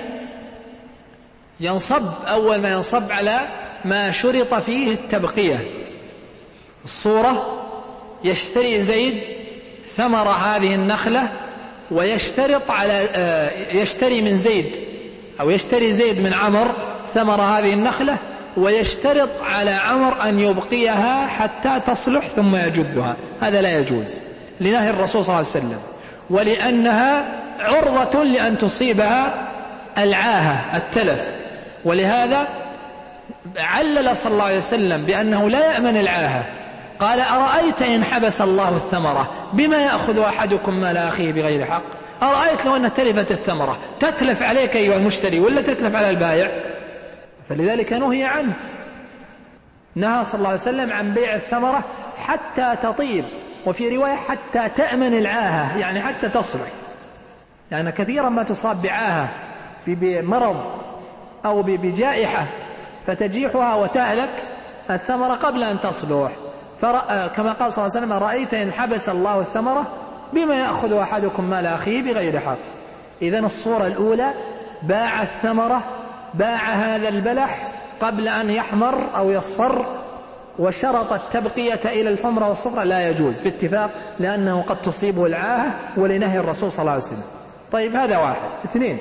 ينصب أول ما ينصب على ما شرط فيه التبقية. الصورة: يشتري زيد ثمر هذه النخلة ويشترط على يشتري من زيد أو يشتري زيد من عمر ثمر هذه النخلة، ويشترط على عمر أن يبقيها حتى تصلح ثم يجدها، هذا لا يجوز لنهي الرسول صلى الله عليه وسلم، ولأنها عرضة لأن تصيبها العاهة التلف. ولهذا علل صلى الله عليه وسلم بأنه لا يأمن العاهة، قال: أرأيت إن حبس الله الثمرة بما يأخذ أحدكم مال أخيه بغير حق؟ أرأيت لو أن تلفت الثمرة، تتلف عليك أيها المشتري ولا تتلف على البائع؟ فلذلك نهي عنه. نهى صلى الله عليه وسلم عن بيع الثمرة حتى تطيب، وفي رواية حتى تأمن العاهة، يعني حتى تصلح، لأن يعني كثيرا ما تصاب بعاهة بمرض أو بجائحة فتجيحها وتهلك الثمرة قبل أن تصلح. كما قال صلى الله عليه وسلم: رأيت إن حبس الله الثمرة بما يأخذ أحدكم مال أخيه بغير حق. إذن الصورة الأولى: باع الثمرة، باع هذا البلح قبل أن يحمر أو يصفر وشرط التبقية إلى الحمرة والصفرة، لا يجوز باتفاق، لأنه قد تصيبه العاهة ولنهي الرسول صلى الله عليه وسلم. طيب، هذا واحد. اثنين: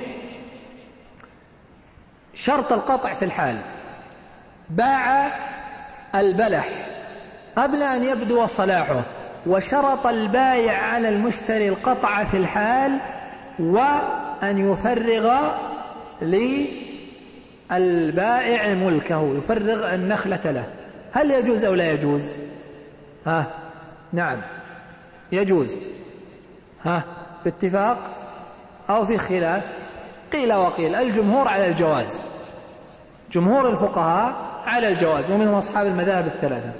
شرط القطع في الحال. باع البلح قبل أن يبدو صلاحه، وشرط البائع على المشتري القطع في الحال، وأن يفرغ للبائع ملكه، يفرغ النخلة له، هل يجوز أو لا يجوز؟ ها نعم يجوز. ها باتفاق أو في خلاف؟ قيل وقيل. الجمهور على الجواز، جمهور الفقهاء على الجواز، ومنهم أصحاب المذاهب الثلاثة،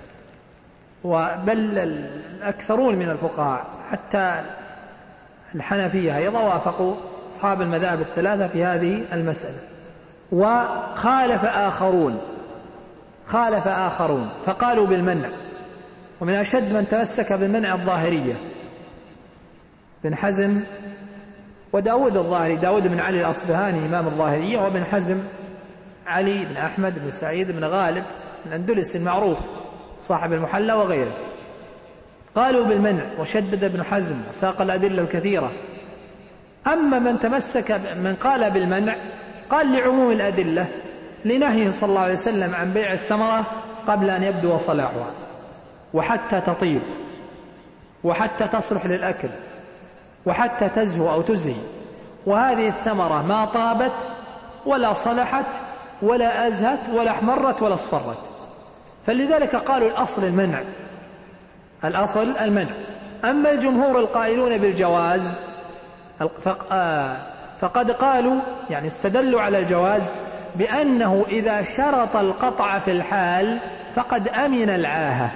وبل الأكثرون من الفقهاء حتى الحنفية أيضا وافقوا أصحاب المذاهب الثلاثة في هذه المسألة. وخالف آخرون خالف آخرون فقالوا بالمنع، ومن أشد من تمسك بالمنع الظاهرية بن حزم وداود الظاهري، داود بن علي الأصبهاني إمام الظاهرية، وابن حزم علي بن أحمد بن سعيد بن غالب الأندلسي المعروف صاحب المحلى وغيره. قالوا بالمنع، وشدد ابن حزم وساق الأدلة الكثيرة. أما من تمسك من قال بالمنع قال لعموم الأدلة، لنهيه صلى الله عليه وسلم عن بيع الثمرة قبل أن يبدو صلاحها، وحتى تطيب، وحتى تصلح للأكل، وحتى تزهو أو تزهي. وهذه الثمرة ما طابت ولا صلحت ولا أزهت ولا احمرت ولا اصفرت، فلذلك قالوا الأصل المنع، الأصل المنع. أما الجمهور القائلون بالجواز فقد قالوا يعني استدلوا على الجواز بأنه إذا شرط القطع في الحال فقد أمن العاهة.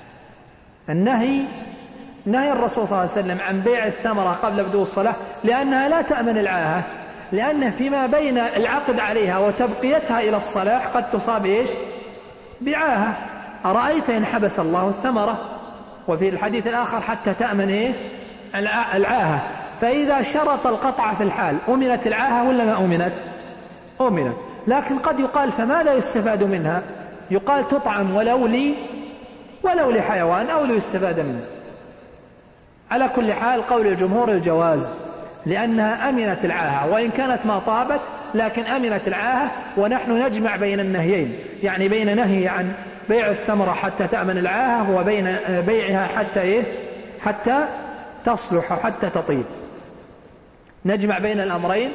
النهي نهي الرسول صلى الله عليه وسلم عن بيع الثمرة قبل بدو الصلاة لأنها لا تأمن العاهة، لأن فيما بين العقد عليها وتبقيتها إلى الصلاح قد تصاب إيش؟ بعاهة. أرأيت إن حبس الله الثمرة، وفي الحديث الآخر حتى تأمن إيه؟ العاهة. فإذا شرط القطع في الحال أمنت العاهة ولا ما أمنت؟ أمنت. لكن قد يقال فماذا يستفاد منها؟ يقال تطعم ولو لي ولو لحيوان أو ليستفاد منه. على كل حال قول الجمهور الجواز لأنها أمنت العاهة، وإن كانت ما طابت لكن أمنت العاهة. ونحن نجمع بين النهيين، يعني بين نهي عن بيع الثمرة حتى تأمن العاهة وبين بيعها حتى إيه؟ حتى تصلح حتى تطيب. نجمع بين الأمرين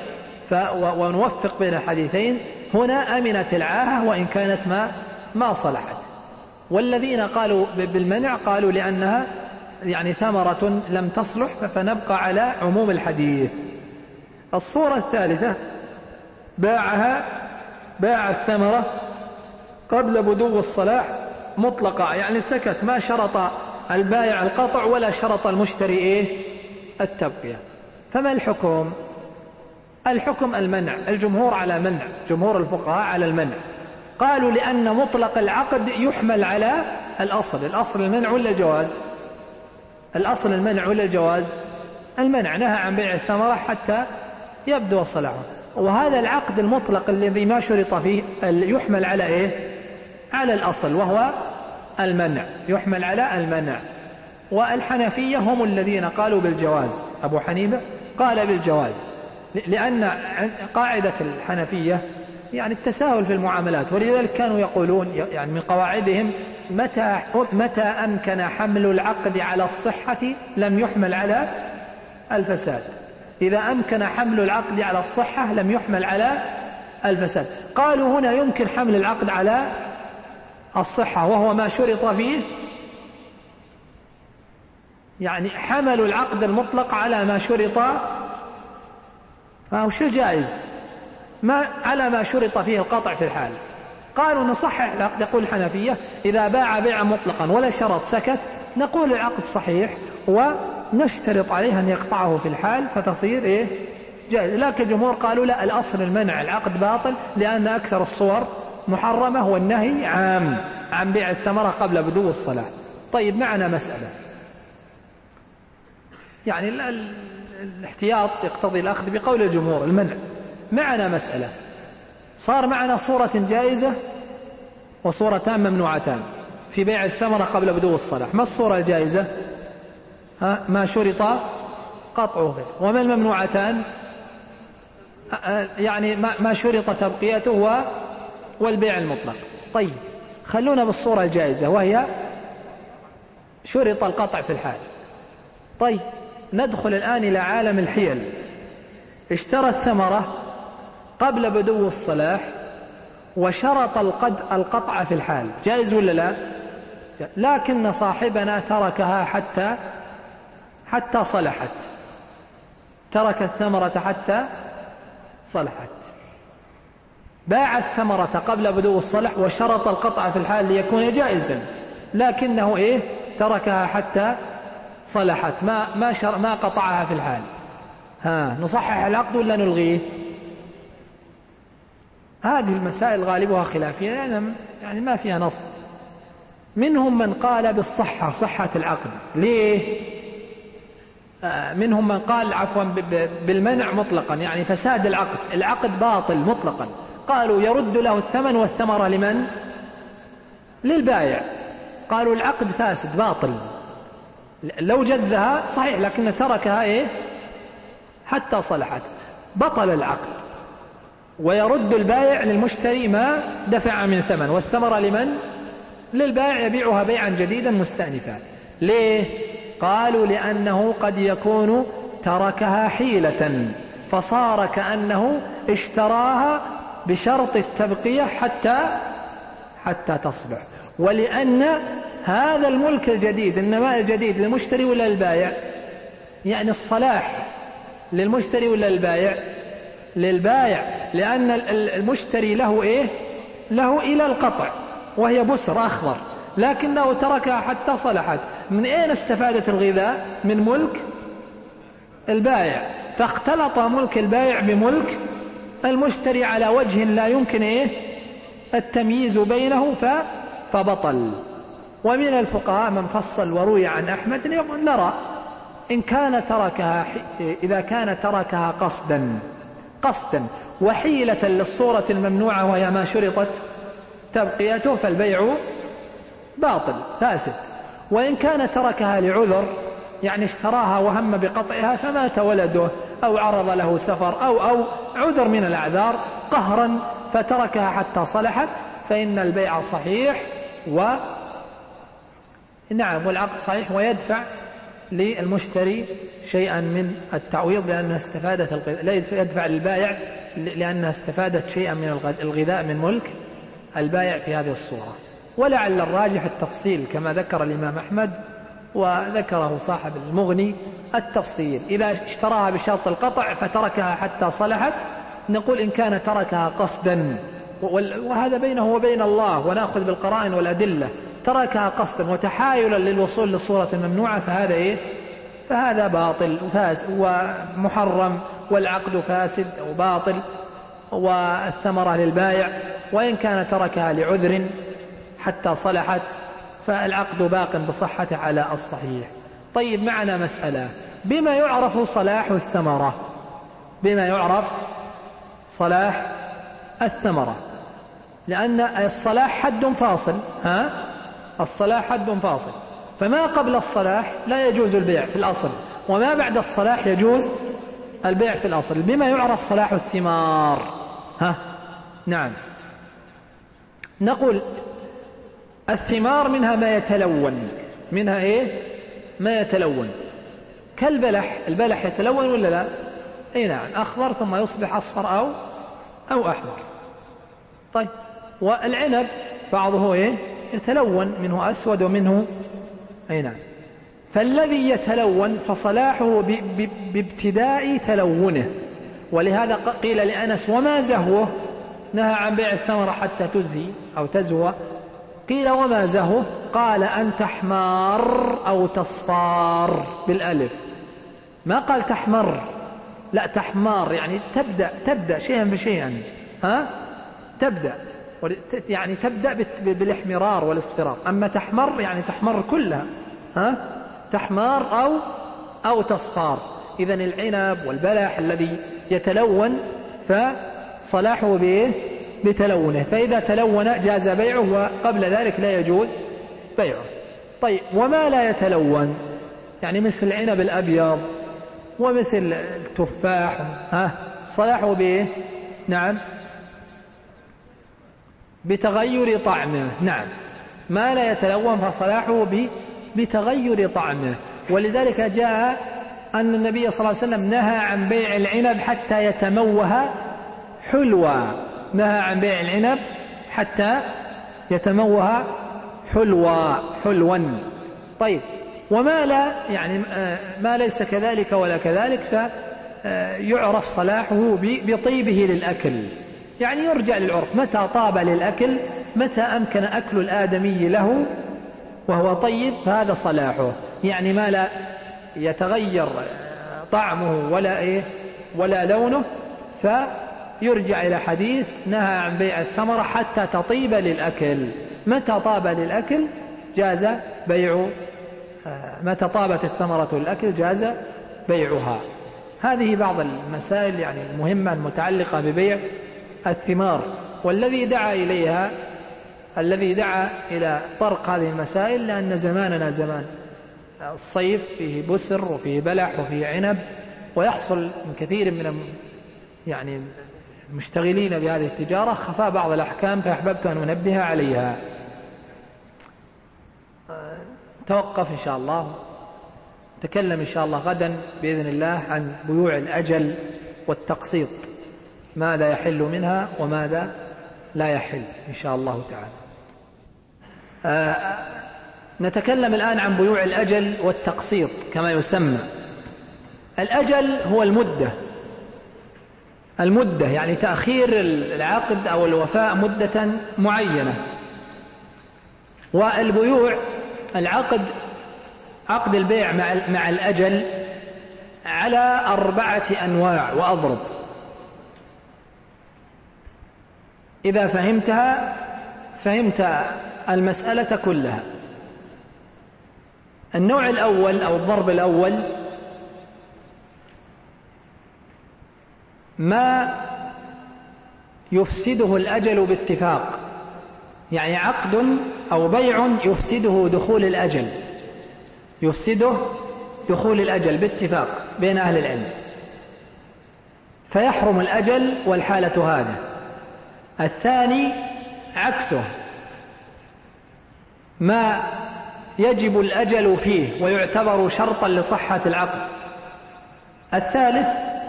ونوفق بين الحديثين. هنا أمنت العاهة وإن كانت ما ما صلحت. والذين قالوا بالمنع قالوا لأنها يعني ثمرة لم تصلح، فنبقى على عموم الحديث. الصورة الثالثة باعها باع الثمرة قبل بدو الصلاح مطلقة، يعني سكت، ما شرط البائع القطع ولا شرط المشتري إيه؟ التبقية. فما الحكم؟ الحكم المنع. الجمهور على منع، جمهور الفقهاء على المنع. قالوا لأن مطلق العقد يحمل على الأصل. الأصل المنع ولا الجواز؟ الأصل المنع ولا الجواز؟ المنع. نهى عن بيع الثمرة حتى يبدو صلاحه. وهذا العقد المطلق الذي ما شرط فيه يحمل على إيه؟ على الأصل، وهو المنع، يحمل على المنع. والحنفية هم الذين قالوا بالجواز. أبو حنيفة قال بالجواز، لأن قاعدة الحنفية يعني التساهل في المعاملات، ولذلك كانوا يقولون يعني من قواعدهم متى متى أمكن حمل العقد على الصحة لم يحمل على الفساد. إذا أمكن حمل العقد على الصحة لم يحمل على الفساد. قالوا هنا يمكن حمل العقد على الصحة وهو ما شرط فيه، يعني حملوا العقد المطلق على ما شرط، وش الجائز؟ ما على ما شرط فيه القطع في الحال. قالوا نصحح العقد. يقول الحنفية إذا باع بيعا مطلقا ولا شرط سكت نقول العقد صحيح ونشترط عليه أن يقطعه في الحال فتصير إيه؟ جائز. لكن الجمهور قالوا لا، الأصل المنع، العقد باطل، لأن أكثر الصور محرمة والنهي عام عن بيع الثمرة قبل بدو الصلاة. طيب معنا مسألة، يعني الاحتياط يقتضي الأخذ بقول الجمهور المنع. معنا مسألة، صار معنا صورة جائزة وصورتان ممنوعتان في بيع الثمرة قبل بدو الصلاة. ما الصورة الجائزة؟ ها ما شرط قطعه. وما الممنوعتان؟ يعني ما شرط تبقيته والبيع المطلق. طيب خلونا بالصورة الجائزة وهي شرط القطع في الحال. طيب ندخل الآن إلى عالم الحيل. اشترى الثمرة قبل بدو الصلاح وشرط القطع في الحال، جائز ولا لا؟ لكن صاحبنا تركها حتى حتى صلحت، ترك الثمرة حتى صلحت. باع الثمرة قبل بدو الصلاح وشرط القطع في الحال ليكون جائزا، لكنه إيه؟ تركها حتى صلحت، ما ما شر ما قطعها في الحال. ها نصحح العقد ولا نلغيه؟ هذه المسائل غالبها خلافية، يعني, يعني ما فيها نص. منهم من قال بالصحة، صحة العقد. ليه؟ آه منهم من قال عفوا بالمنع مطلقا، يعني فساد العقد، العقد باطل مطلقا. قالوا يرد له الثمن والثمرة لمن؟ للبائع. قالوا العقد فاسد باطل، لو جذها صحيح لكن تركها إيه؟ حتى صلحت، بطل العقد. ويرد البائع للمشتري ما دفع من ثمن، والثمرة لمن؟ للبائع، يبيعها بيعا جديدا مستأنفا. ليه؟ قالوا لأنه قد يكون تركها حيلة فصار كأنه اشتراها بشرط التبقية حتى حتى تصلح. ولأن هذا الملك الجديد، النماء الجديد للمشتري ولا للبائع؟ يعني الصلاح للمشتري ولا للبائع؟ للبائع، لأن المشتري له إيه؟ له إلى القطع وهي بسر أخضر، لكنه تركها حتى صلحت. من أين استفادت الغذاء؟ من ملك البائع، فاختلط ملك البائع بملك المشتري على وجه لا يمكن إيه؟ التمييز بينه فبطل. ومن الفقهاء من فصل وروي عن أحمد نرى إن كان تركها إذا كان تركها قصدا قصدا وحيلة للصورة الممنوعة وهي ما شرطت تبقيته فالبيع باطل فاسد. وإن كان تركها لعذر يعني اشتراها وهم بقطعها فمات ولده أو عرض له سفر أو أو عذر من الأعذار قهرا فتركها حتى صلحت فإن البيع صحيح و نعم والعقد صحيح، ويدفع للمشتري شيئا من التعويض لأنها استفادت الغذاء، لا يدفع للبائع لأنها استفادت شيئا من الغذاء من ملك البائع في هذه الصورة. ولعل الراجح التفصيل كما ذكر الإمام أحمد وذكره صاحب المغني التفصيل. إذا اشتراها بشرط القطع فتركها حتى صلحت نقول إن كان تركها قصدا، وهذا بينه وبين الله ونأخذ بالقرائن والأدلة، تركها قصدا وتحايلا للوصول للصورة الممنوعة فهذا إيه؟ فهذا باطل ومحرم والعقد فاسد وباطل والثمرة للبائع. وإن كان تركها لعذر حتى صلحت فالعقد باق بصحته على الصحيح. طيب معنا مسألة، بما يعرف صلاح الثمرة؟ بما يعرف صلاح الثمرة؟ لأن الصلاح حد فاصل، ها؟ الصلاح حد فاصل، فما قبل الصلاح لا يجوز البيع في الأصل، وما بعد الصلاح يجوز البيع في الأصل. بما يعرف صلاح الثمار؟ ها؟ نعم، نقول الثمار منها ما يتلون، منها إيه؟ ما يتلون كالبلح. البلح يتلون ولا لا؟ أي نعم، أخضر ثم يصبح أصفر أو أو أحمر. طيب، والعنب بعضه إيه؟ يتلون، منه أسود ومنه أي نعم. فالذي يتلون فصلاحه بابتداء تلونه، ولهذا قيل لأنس وما زهوه؟ نهى عن بيع الثمرة حتى تزهي أو تزهو. قيل وما زهوه؟ قال أن تحمار أو تصفار بالألف، ما قال تحمر، لا تحمار يعني تبدأ تبدأ شيئا بشيئا، ها؟ تبدأ يعني تبدأ بالاحمرار والاصفرار. أما تحمر يعني تحمر كلها، ها؟ تحمار أو أو تصفار. إذن العنب والبلح الذي يتلون فصلاحه بإيه؟ بتلونه، فإذا تلون جاز بيعه وقبل ذلك لا يجوز بيعه. طيب، وما لا يتلون يعني مثل العنب الأبيض ومثل التفاح، ها؟ صلاحه بإيه؟ نعم، بتغير طعمه. نعم، ما لا يتلون فصلاحه بتغير طعمه. ولذلك جاء أن النبي صلى الله عليه وسلم نهى عن بيع العنب حتى يتموه حلوى، نهى عن بيع العنب حتى يتموه حلوى حلوا. طيب، وما لا يعني ما ليس كذلك ولا كذلك فيعرف صلاحه بطيبه للأكل، يعني يرجع للعرف، متى طاب للأكل، متى أمكن أكل الآدمي له وهو طيب فهذا صلاحه. يعني ما لا يتغير طعمه ولا إيه ولا لونه فيرجع إلى حديث نهى عن بيع الثمرة حتى تطيب للأكل. متى طاب للأكل جاز بيع، متى طابت الثمرة للأكل جاز بيعها. هذه بعض المسائل يعني المهمة المتعلقة ببيع الثمار. والذي دعا إليها الذي دعا إلى طرق هذه المسائل لأن زماننا زمان الصيف فيه بسر وفيه بلح وفيه عنب، ويحصل من كثير من يعني المشتغلين بهذه التجارة خفاء بعض الأحكام، فأحببت أن أنبه عليها. توقف إن شاء الله، نتكلم إن شاء الله غدا بإذن الله عن بيوع الأجل والتقسيط، ماذا يحل منها وماذا لا يحل إن شاء الله تعالى. آه نتكلم الآن عن بيوع الأجل والتقسيط كما يسمى. الأجل هو المدة المدة يعني تأخير العقد أو الوفاء مدة معينة. والبيوع العقد عقد البيع مع الأجل على أربعة أنواع وأضرب. إذا فهمتها فهمت المسألة كلها. النوع الأول أو الضرب الأول ما يفسده الأجل باتفاق، يعني عقد أو بيع يفسده دخول الأجل، يفسده دخول الأجل باتفاق بين أهل العلم، فيحرم الأجل والحالة هذا. الثاني عكسه، ما يجب الأجل فيه ويعتبر شرطا لصحة العقد. الثالث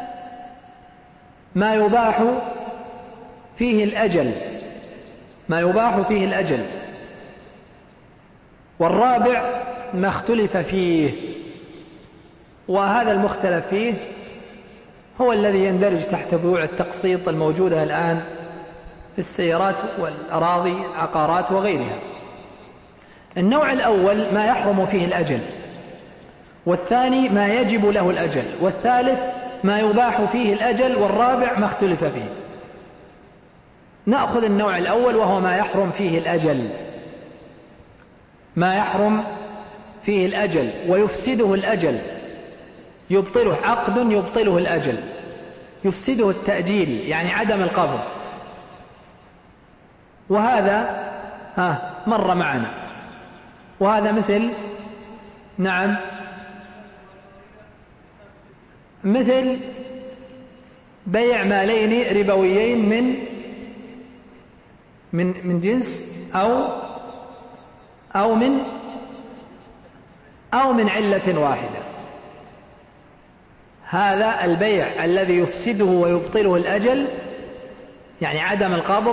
ما يباح فيه الأجل، ما يباح فيه الأجل. والرابع ما اختلف فيه، وهذا المختلف فيه هو الذي يندرج تحت بيوع التقسيط الموجودة الآن في السيارات والأراضي العقارات وغيرها. النوع الأول ما يحرم فيه الأجل، والثاني ما يجب له الأجل، والثالث ما يباح فيه الأجل، والرابع ما اختلف فيه. نأخذ النوع الأول وهو ما يحرم فيه الأجل، ما يحرم فيه الأجل ويفسده الأجل، يبطله عقد يبطله الأجل، يفسده التأجيل يعني عدم القبض، وهذا ها مر معنا. وهذا مثل نعم مثل بيع مالين ربويين من من من جنس أو أو من أو من علة واحدة. هذا البيع الذي يفسده ويبطله الأجل يعني عدم القبض،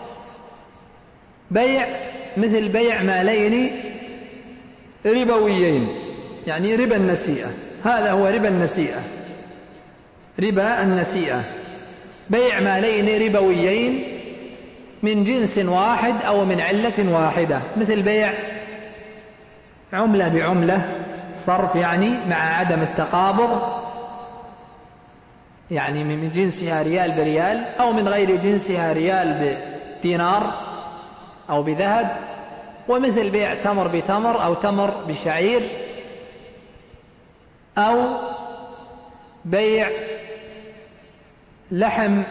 بيع مثل بيع مالين ربويين يعني ربا النسيئة، هذا هو ربا النسيئة، ربا النسيئة، بيع مالين ربويين من جنس واحد أو من علة واحدة، مثل بيع عملة بعملة، صرف يعني مع عدم التقابض، يعني من جنسها ريال بريال أو من غير جنسها ريال بدينار أو بذهب. ومثل بيع تمر بتمر أو تمر بشعير، أو بيع لحم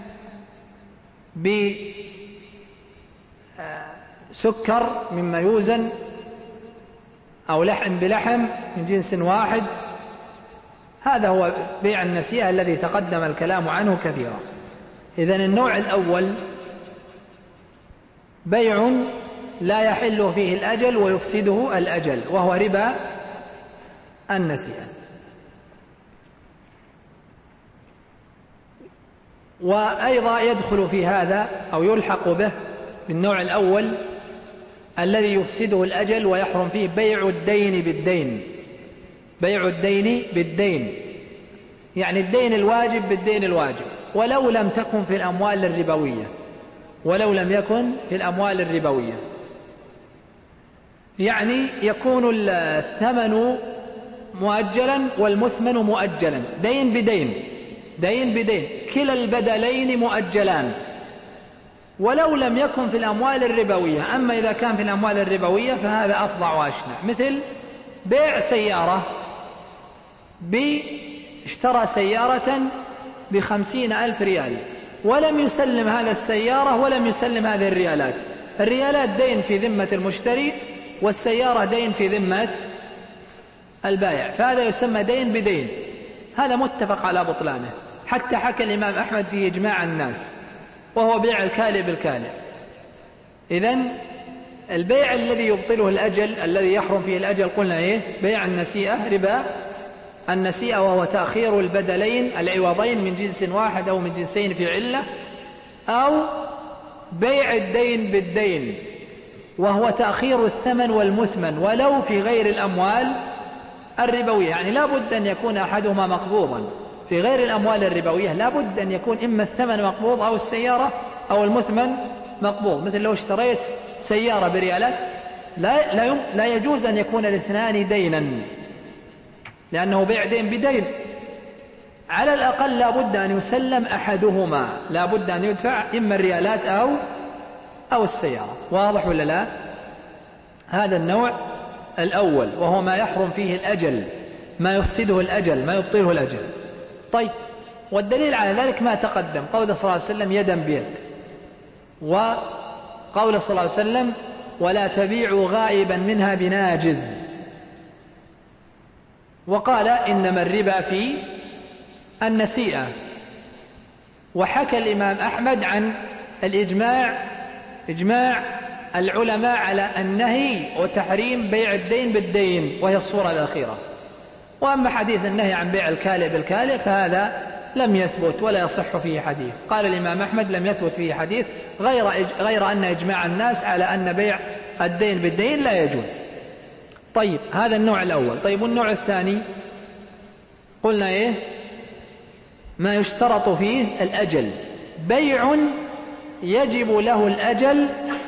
بسكر مما يوزن، أو لحم بلحم من جنس واحد. هذا هو بيع النسيئة الذي تقدم الكلام عنه كثيرا. إذن النوع الأول بيع لا يحل فيه الأجل ويفسده الأجل، وهو ربا النسيئة. وأيضا يدخل في هذا أو يلحق به بالنوع الأول الذي يفسده الأجل ويحرم فيه بيع الدين بالدين، بيع الدين بالدين يعني الدين الواجب بالدين الواجب، ولو لم تكن في الأموال الربوية، ولو لم يكن في الأموال الربوية، يعني يكون الثمن مؤجلا والمثمن مؤجلا، دين بدين، دين بدين، كلا البدلين مؤجلان، ولو لم يكن في الأموال الربوية. أما إذا كان في الأموال الربوية فهذا أفظع وأشنع، مثل بيع سيارة، اشترى سيارة بخمسين ألف ريال ولم يسلم هذا السيارة ولم يسلم هذه الريالات، الريالات دين في ذمة المشتري والسيارة دين في ذمة البائع، فهذا يسمى دين بدين، هذا متفق على بطلانه، حتى حكى الإمام أحمد فيه إجماع الناس، وهو بيع الكالئ بالكالئ. إذن البيع الذي يبطله الأجل الذي يحرم فيه الأجل قلنا إيه؟ بيع النسيئة، ربا النسيئة، وهو تأخير البدلين العوضين من جنس واحد أو من جنسين في علة، أو بيع الدين بالدين وهو تأخير الثمن والمثمن ولو في غير الأموال الربوية، يعني لا بد أن يكون أحدهما مقبوضا، في في غير الأموال الربوية لا بد أن يكون إما الثمن مقبوض أو السيارة أو المثمن مقبوض. مثل لو اشتريت سيارة بريالات لا, لا, لا يجوز أن يكون الاثنان دينا، لأنه بيع دين بدين. على الأقل لا بد أن يسلم أحدهما، لا بد أن يدفع إما الريالات أو أو السيارة. واضح ولا لا؟ هذا النوع الأول، وهو ما يحرم فيه الأجل، ما يفسده الأجل، ما يبطله الأجل. طيب، والدليل على ذلك ما تقدم، قول صلى الله عليه وسلم يدا بيد، وقول صلى الله عليه وسلم ولا تبيعوا غائبا منها بناجز، وقال إنما الربا في النسيئة. وحكى الإمام أحمد عن الإجماع، إجماع العلماء على النهي وتحريم بيع الدين بالدين، وهي الصورة الأخيرة. وأما حديث النهي عن بيع الكالئ بالكالئ فهذا لم يثبت ولا يصح فيه حديث. قال الإمام أحمد لم يثبت فيه حديث، غير, غير أن إجماع الناس على أن بيع الدين بالدين لا يجوز. طيب، هذا النوع الأول. طيب، والنوع الثاني قلنا إيه؟ ما يشترط فيه الأجل، بيع يجب له الأجل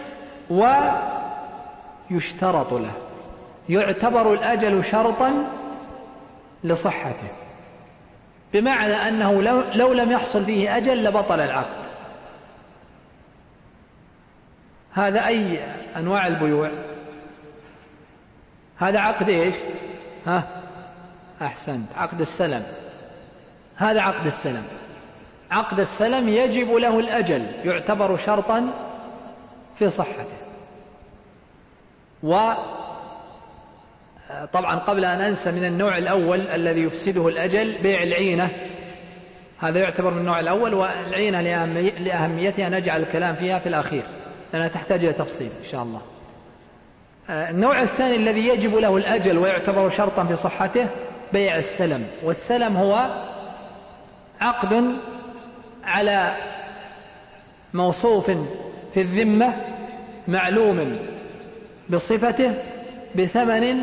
ويشترط له، يعتبر الأجل شرطا لصحته، بمعنى أنه لو, لو لم يحصل فيه أجل لبطل العقد. هذا أي أنواع البيوع؟ هذا عقد إيش؟ ها؟ أحسنت، عقد السلم. هذا عقد السلم. عقد السلم يجب له الأجل، يعتبر شرطا في صحته. وطبعا قبل أن أنسى، من النوع الأول الذي يفسده الأجل بيع العينة، هذا يعتبر من النوع الأول، والعينة لأهميتها نجعل الكلام فيها في الأخير لأنها تحتاج إلى تفصيل إن شاء الله. النوع الثاني الذي يجب له الأجل ويعتبر شرطا في صحته بيع السلم. والسلم هو عقد على موصوف في الذمة معلوم بصفته بثمن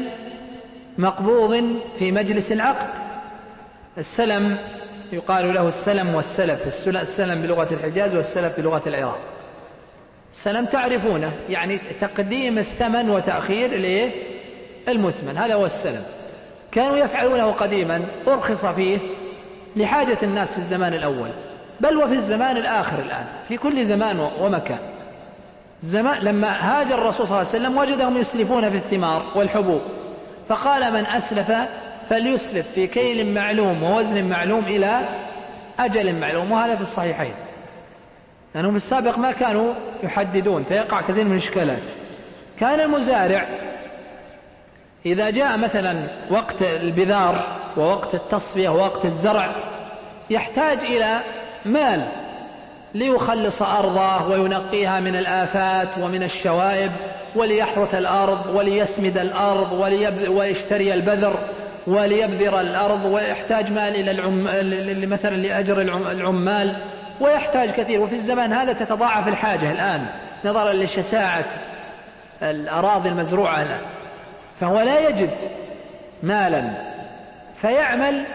مقبوض في مجلس العقد. السلم يقال له السلم والسلف، السلم بلغة الحجاز والسلف بلغة العراق. السلم تعرفونه، يعني تقديم الثمن وتأخير المثمن، هذا هو السلم. كانوا يفعلونه قديما، أرخص فيه لحاجة الناس في الزمان الأول، بل وفي الزمان الآخر الآن، في كل زمان ومكان. زمان لما هاجر الرسول صلى الله عليه وسلم وجدهم يسلفون في الثمار والحبوب، فقال من أسلف فليسلف في كيل معلوم ووزن معلوم إلى أجل معلوم، وهذا في الصحيحين، لأنهم يعني السابق ما كانوا يحددون فيقع كثير من الإشكالات. كان المزارع إذا جاء مثلا وقت البذار ووقت التصفية ووقت الزرع يحتاج إلى مال ليخلص أرضه وينقيها من الآفات ومن الشوائب، وليحرث الأرض وليسمد الأرض ويشتري البذر وليبذر الأرض، ويحتاج مال إلى العم... مثلا لأجر العمال، ويحتاج كثير. وفي الزمان هذا تتضاعف الحاجة الآن نظرا لشساعة الأراضي المزروعة الآن، فهو لا يجد مالا فيعمل،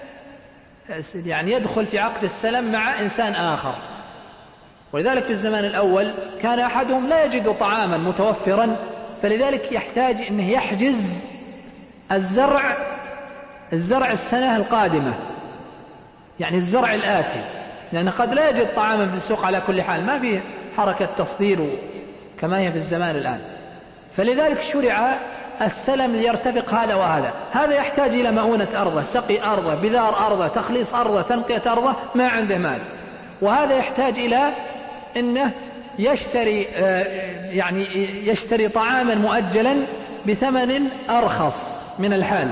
يعني يدخل في عقد السلم مع إنسان آخر. ولذلك في الزمان الأول كان أحدهم لا يجد طعاما متوفرا، فلذلك يحتاج أنه يحجز الزرع الزرع السنة القادمة، يعني الزرع الآتي، لأنه قد لا يجد طعاما في السوق على كل حال، ما فيه حركة تصدير كما هي في الزمان الآن. فلذلك شرع السلم ليرتفق هذا وهذا. هذا يحتاج إلى مؤونة أرضه، سقي أرضه، بذار أرضه، تخليص أرضه، تنقية أرضه، ما عنده مال. وهذا يحتاج إلى أنه يشتري يعني يشتري طعاما مؤجلا بثمن أرخص من الحال،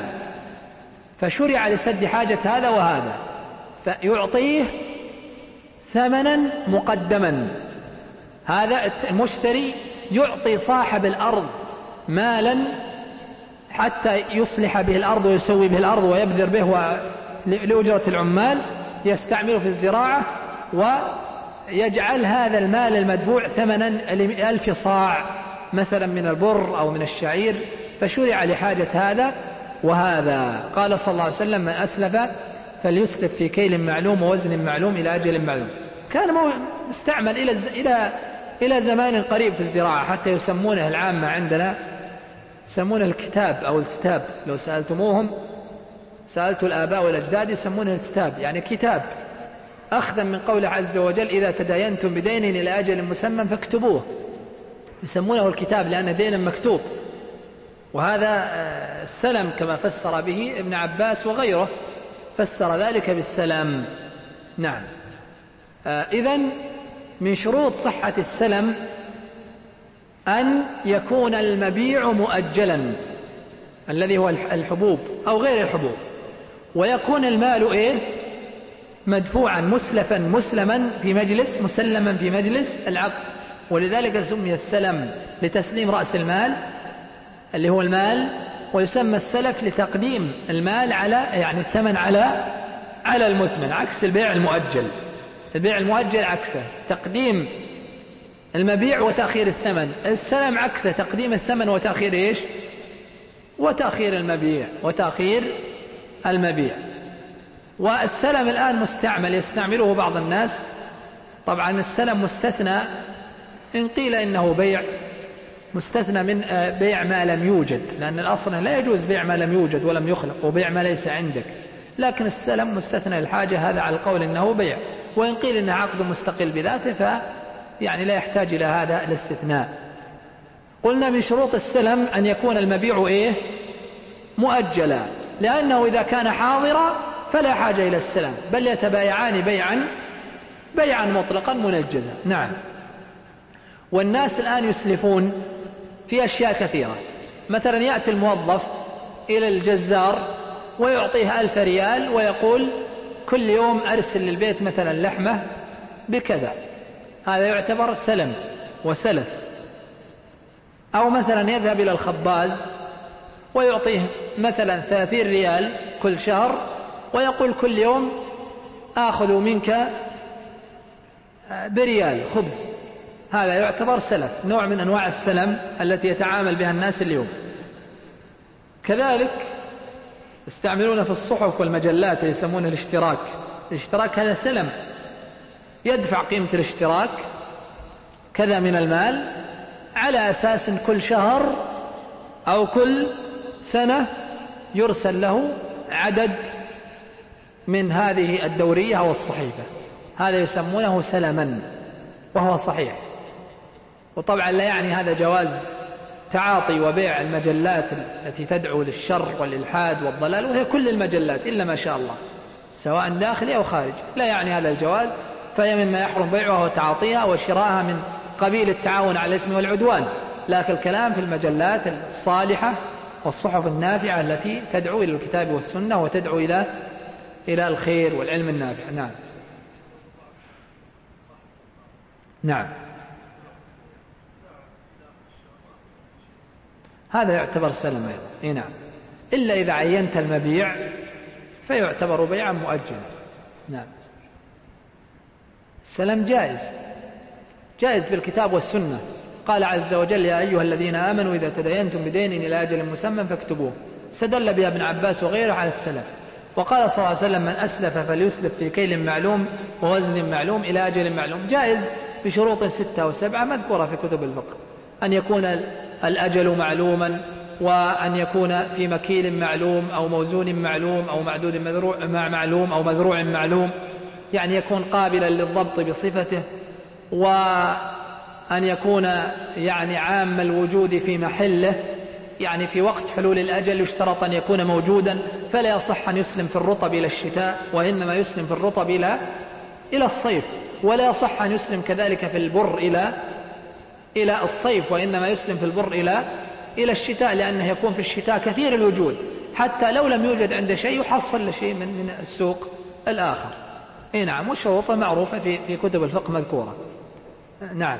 فشرع لسد حاجة هذا وهذا، فيعطيه ثمنا مقدما. هذا المشتري يعطي صاحب الأرض مالا حتى يصلح به الأرض ويسوي به الأرض ويبذر به لأجرة العمال يستعمله في الزراعة، ويجعل هذا المال المدفوع ثمنا ألف صاع مثلا من البر أو من الشعير، فشرع لحاجة هذا وهذا. قال صلى الله عليه وسلم من أسلف فليسلف في كيل معلوم ووزن معلوم إلى أجل معلوم. كان مستعمل إلى إلى إلى زمان قريب في الزراعة، حتى يسمونه العامة عندنا يسمونه الكتاب أو الستاب. لو سألتموهم سألت الآباء والأجداد يسمونه الستاب، يعني كتاب، أخذا من قوله عز وجل إذا تداينتم بدين إلى أجل مسمى فاكتبوه. يسمونه الكتاب لأن دين مكتوب. وهذا السلم كما فسر به ابن عباس وغيره، فسر ذلك بالسلم. نعم. إذن من شروط صحة السلم أن يكون المبيع مؤجلا، الذي هو الحبوب أو غير الحبوب، ويكون المال إيه؟ مدفوعا مسلفا مسلما في مجلس مسلما في مجلس العقد. ولذلك سمي السلم لتسليم رأس المال اللي هو المال، ويسمى السلف لتقديم المال على يعني الثمن على على المثمن، عكس البيع المؤجل. البيع المؤجل عكسه تقديم المبيع وتأخير الثمن، السلم عكسه تقديم الثمن وتأخير إيش؟ وتأخير المبيع وتأخير المبيع. والسلم الآن مستعمل يستعمله بعض الناس. طبعا السلم مستثنى إن قيل إنه بيع مستثنى من بيع ما لم يوجد، لأن الأصل لا يجوز بيع ما لم يوجد ولم يخلق وبيع ما ليس عندك، لكن السلم مستثنى الحاجة، هذا على القول إنه بيع. وإن قيل إنه عقد مستقل بذاته ف يعني لا يحتاج إلى هذا الاستثناء. قلنا من شروط السلم أن يكون المبيع إيه؟ مؤجلا، لأنه إذا كان حاضرا فلا حاجة إلى السلم، بل يتبايعان بيعا بيعا مطلقا منجزا. نعم. والناس الآن يسلفون في أشياء كثيرة. مثلا يأتي الموظف إلى الجزار ويعطيه ألف ريال ويقول كل يوم أرسل للبيت مثلا لحمة بكذا، هذا يعتبر سلم وسلف. أو مثلا يذهب إلى الخباز ويعطيه مثلا ثلاثين ريال كل شهر ويقول كل يوم آخذ منك بريال خبز، هذا يعتبر سلف، نوع من أنواع السلم التي يتعامل بها الناس اليوم. كذلك يستعملون في الصحف والمجلات اللي يسمونه الاشتراك. الاشتراك هذا سلم، يدفع قيمة الاشتراك كذا من المال على أساس كل شهر أو كل سنة يرسل له عدد من هذه الدورية أو الصحيفة، هذا يسمونه سلما وهو صحيح. وطبعا لا يعني هذا جواز تعاطي وبيع المجلات التي تدعو للشر والإلحاد والضلال، وهي كل المجلات إلا ما شاء الله سواء داخلي أو خارج، لا يعني هذا الجواز، فهي مما يحرم بيعها وتعاطيها وشراءها من قبيل التعاون على الإثم والعدوان. لكن الكلام في المجلات الصالحة والصحف النافعة التي تدعو إلى الكتاب والسنة وتدعو إلى إلى الخير والعلم النافع. نعم. نعم. هذا يعتبر سلم أيضا. إيه نعم. إلا إذا عينت المبيع فيعتبر بيعا مؤجلا. نعم. السلم جائز، جائز بالكتاب والسنة. قال عز وجل يا أيها الذين آمنوا إذا تداينتم بدين إلى أجل مسمى فاكتبوه، استدل بها ابن عباس وغيره على السلف. وقال صلى الله عليه وسلم من أسلف فليسلف في كيل معلوم ووزن معلوم إلى أجل معلوم، جائز بشروط ستة وسبعة مذكورة في كتب الفقه، أن يكون الأجل معلوما، وأن يكون في مكيل معلوم أو موزون معلوم أو معدود معلوم أو مذروع معلوم، يعني يكون قابلا للضبط بصفته، وأن يكون يعني عام الوجود في محله، يعني في وقت حلول الأجل يشترط أن يكون موجودا، فلا يصح أن يسلم في الرطب إلى الشتاء، وإنما يسلم في الرطب إلى إلى الصيف، ولا يصح أن يسلم كذلك في البر إلى إلى الصيف، وإنما يسلم في البر إلى إلى الشتاء، لأنه يكون في الشتاء كثير الوجود، حتى لو لم يوجد عنده شيء يحصل لشيء من من السوق الآخر. إيه نعم. والشروط معروفة في في كتب الفقه مذكورة. نعم.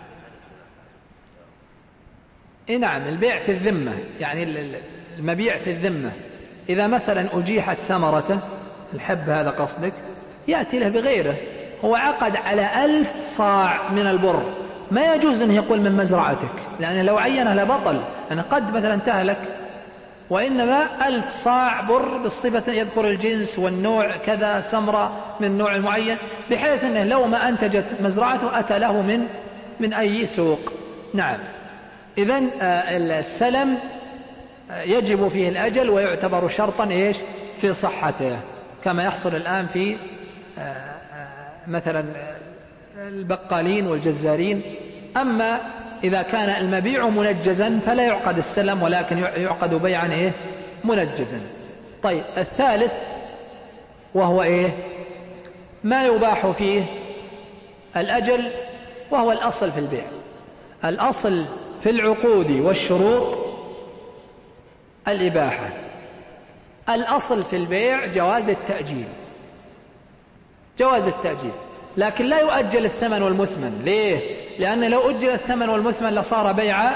إيه نعم. البيع في الذمة، يعني المبيع في الذمة، إذا مثلا أجيحت ثمرته الحب هذا قصدك، يأتي له بغيره، هو عقد على ألف صاع من البر، ما يجوز أن يقول من مزرعتك، لأنه لو عينه لبطل، أنا قد مثلا تهلك وإنما ألف صاع بر بالصفة يذكر الجنس والنوع كذا سمرة من نوع معين، بحيث أنه لو ما أنتجت مزرعته أتى له من من أي سوق. نعم. إذن السلم يجب فيه الأجل ويعتبر شرطا إيش في صحته، كما يحصل الآن في مثلا البقالين والجزارين. أما إذا كان المبيع منجزا فلا يعقد السلم، ولكن يعقد بيعا إيه منجزا. طيب الثالث وهو إيه ما يباح فيه الأجل، وهو الأصل في البيع. الأصل في العقود والشروط الإباحة. الأصل في البيع جواز التأجيل، جواز التأجيل، لكن لا يؤجل الثمن والمثمن. ليه؟ لأن لو أجل الثمن والمثمن لصار بيع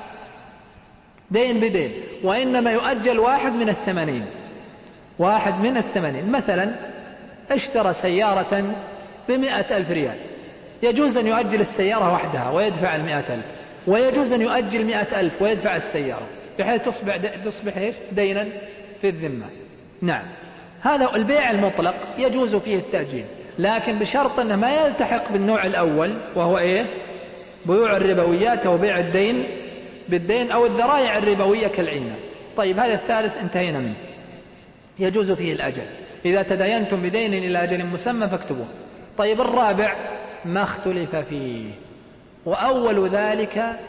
دين بدين، وإنما يؤجل واحد من الثمنين، واحد من الثمنين. مثلا اشترى سيارة بمئة ألف ريال، يجوز أن يؤجل السيارة وحدها ويدفع المئة ألف، ويجوز أن يؤجل مئة ألف ويدفع السيارة، بحيث تصبح, تصبح إيش؟ دينا في الذمة. نعم. هذا البيع المطلق يجوز فيه التأجيل، لكن بشرط أنه ما يلتحق بالنوع الأول، وهو إيه بيوع الربويات أو بيع الدين بالدين أو الذرائع الربوية كالعينة. طيب هذا الثالث انتهينا منه، يجوز فيه الأجل. إذا تداينتم بدين إلى أجل مسمى فاكتبوه. طيب الرابع ما اختلف فيه، وأول ذلك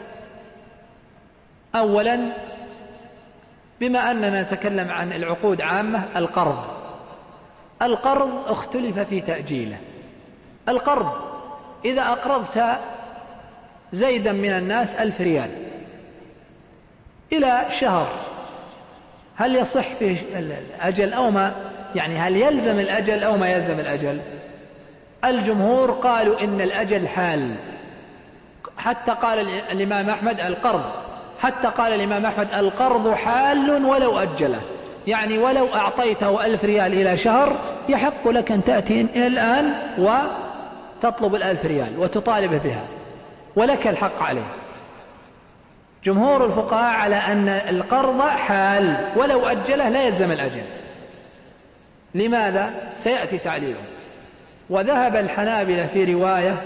أولا بما أننا نتكلم عن العقود عامة، القرض. القرض اختلف في تأجيله. القرض إذا أقرضت زيدا من الناس ألف ريال إلى شهر، هل يصح فيه الأجل أو ما؟ يعني هل يلزم الأجل أو ما يلزم الأجل؟ الجمهور قالوا إن الأجل حال، حتى قال الإمام أحمد القرض، حتى قال الإمام أحمد القرض حال ولو أجله، يعني ولو أعطيته ألف ريال إلى شهر يحق لك أن تأتي الآن وتطلب الألف ريال وتطالب بها، ولك الحق عليه. جمهور الفقهاء على أن القرض حال ولو أجله لا يلزم الأجل. لماذا؟ سيأتي تعليله. وذهب الحنابلة في رواية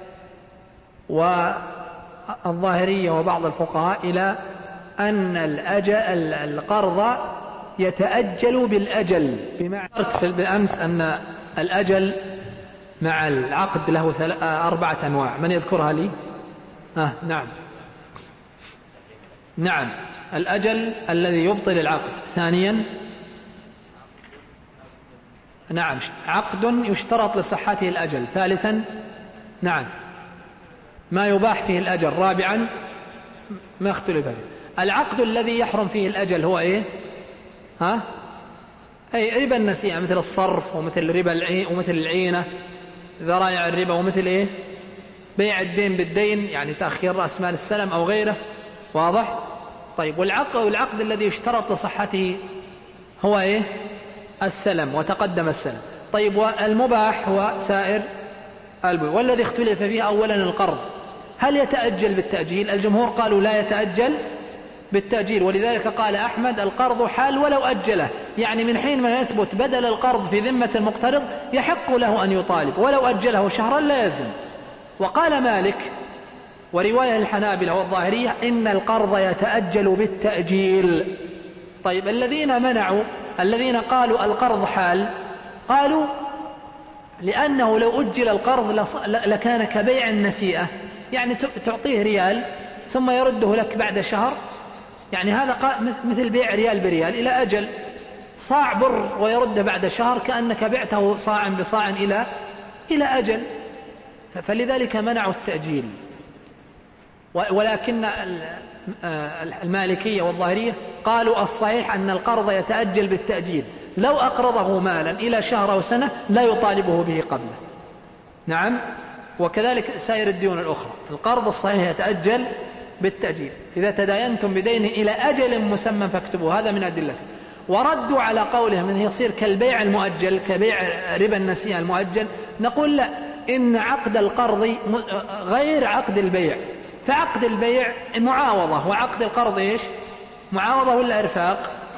والظاهرية وبعض الفقهاء إلى أن الأجل القرض يتأجل بالأجل، بمعنى بالأمس أن الأجل مع العقد له أربعة أنواع، من يذكرها لي؟ آه نعم نعم الأجل الذي يبطل العقد. ثانيا نعم عقد يشترط لصحته الأجل. ثالثا نعم ما يباح فيه الأجل. رابعا ما اختلف فيه العقد الذي يحرم فيه الأجل هو إيه؟ ها؟ أي ربا النسيئة مثل الصرف ومثل ربا العين ومثل العينة ذرائع الربا، ومثل إيه؟ بيع الدين بالدين، يعني تأخير رأس مال السلم أو غيره. واضح؟ طيب والعقد والعقد الذي يشترط لصحته هو إيه؟ السلم، وتقدم السلم. طيب والمباح هو سائر البيوع. والذي اختلف فيه أولا القرض، هل يتأجل بالتأجيل؟ الجمهور قالوا لا يتأجل بالتأجيل، ولذلك قال أحمد القرض حال ولو أجله، يعني من حين ما يثبت بدل القرض في ذمة المقترض يحق له أن يطالب، ولو أجله شهرا لا يلزم. وقال مالك ورواية الحنابلة والظاهرية إن القرض يتأجل بالتأجيل. طيب الذين منعوا، الذين قالوا القرض حال، قالوا لأنه لو أجل القرض لكان كبيع النسيئة، يعني تعطيه ريال ثم يرده لك بعد شهر، يعني هذا مثل بيع ريال بريال إلى أجل. صاع بر ويرده بعد شهر كأنك بعته صاعا بصاع إلى إلى أجل، فلذلك منعوا التأجيل. ولكن المالكية والظاهرية قالوا الصحيح أن القرض يتأجل بالتأجيل، لو أقرضه مالا إلى شهر أو سنة لا يطالبه به قبله. نعم. وكذلك سائر الديون الأخرى القرض الصحيح يتأجل بالتأجيل. إذا تداينتم بدين إلى أجل مسمى فاكتبوا، هذا من أدلته. وردوا على قولهم أنه يصير كالبيع المؤجل، كبيع ربا النسيئة المؤجل. نقول لا، إن عقد القرض غير عقد البيع، فعقد البيع معاوضة، وعقد القرض إيش؟ معاوضة ولا إرفاق؟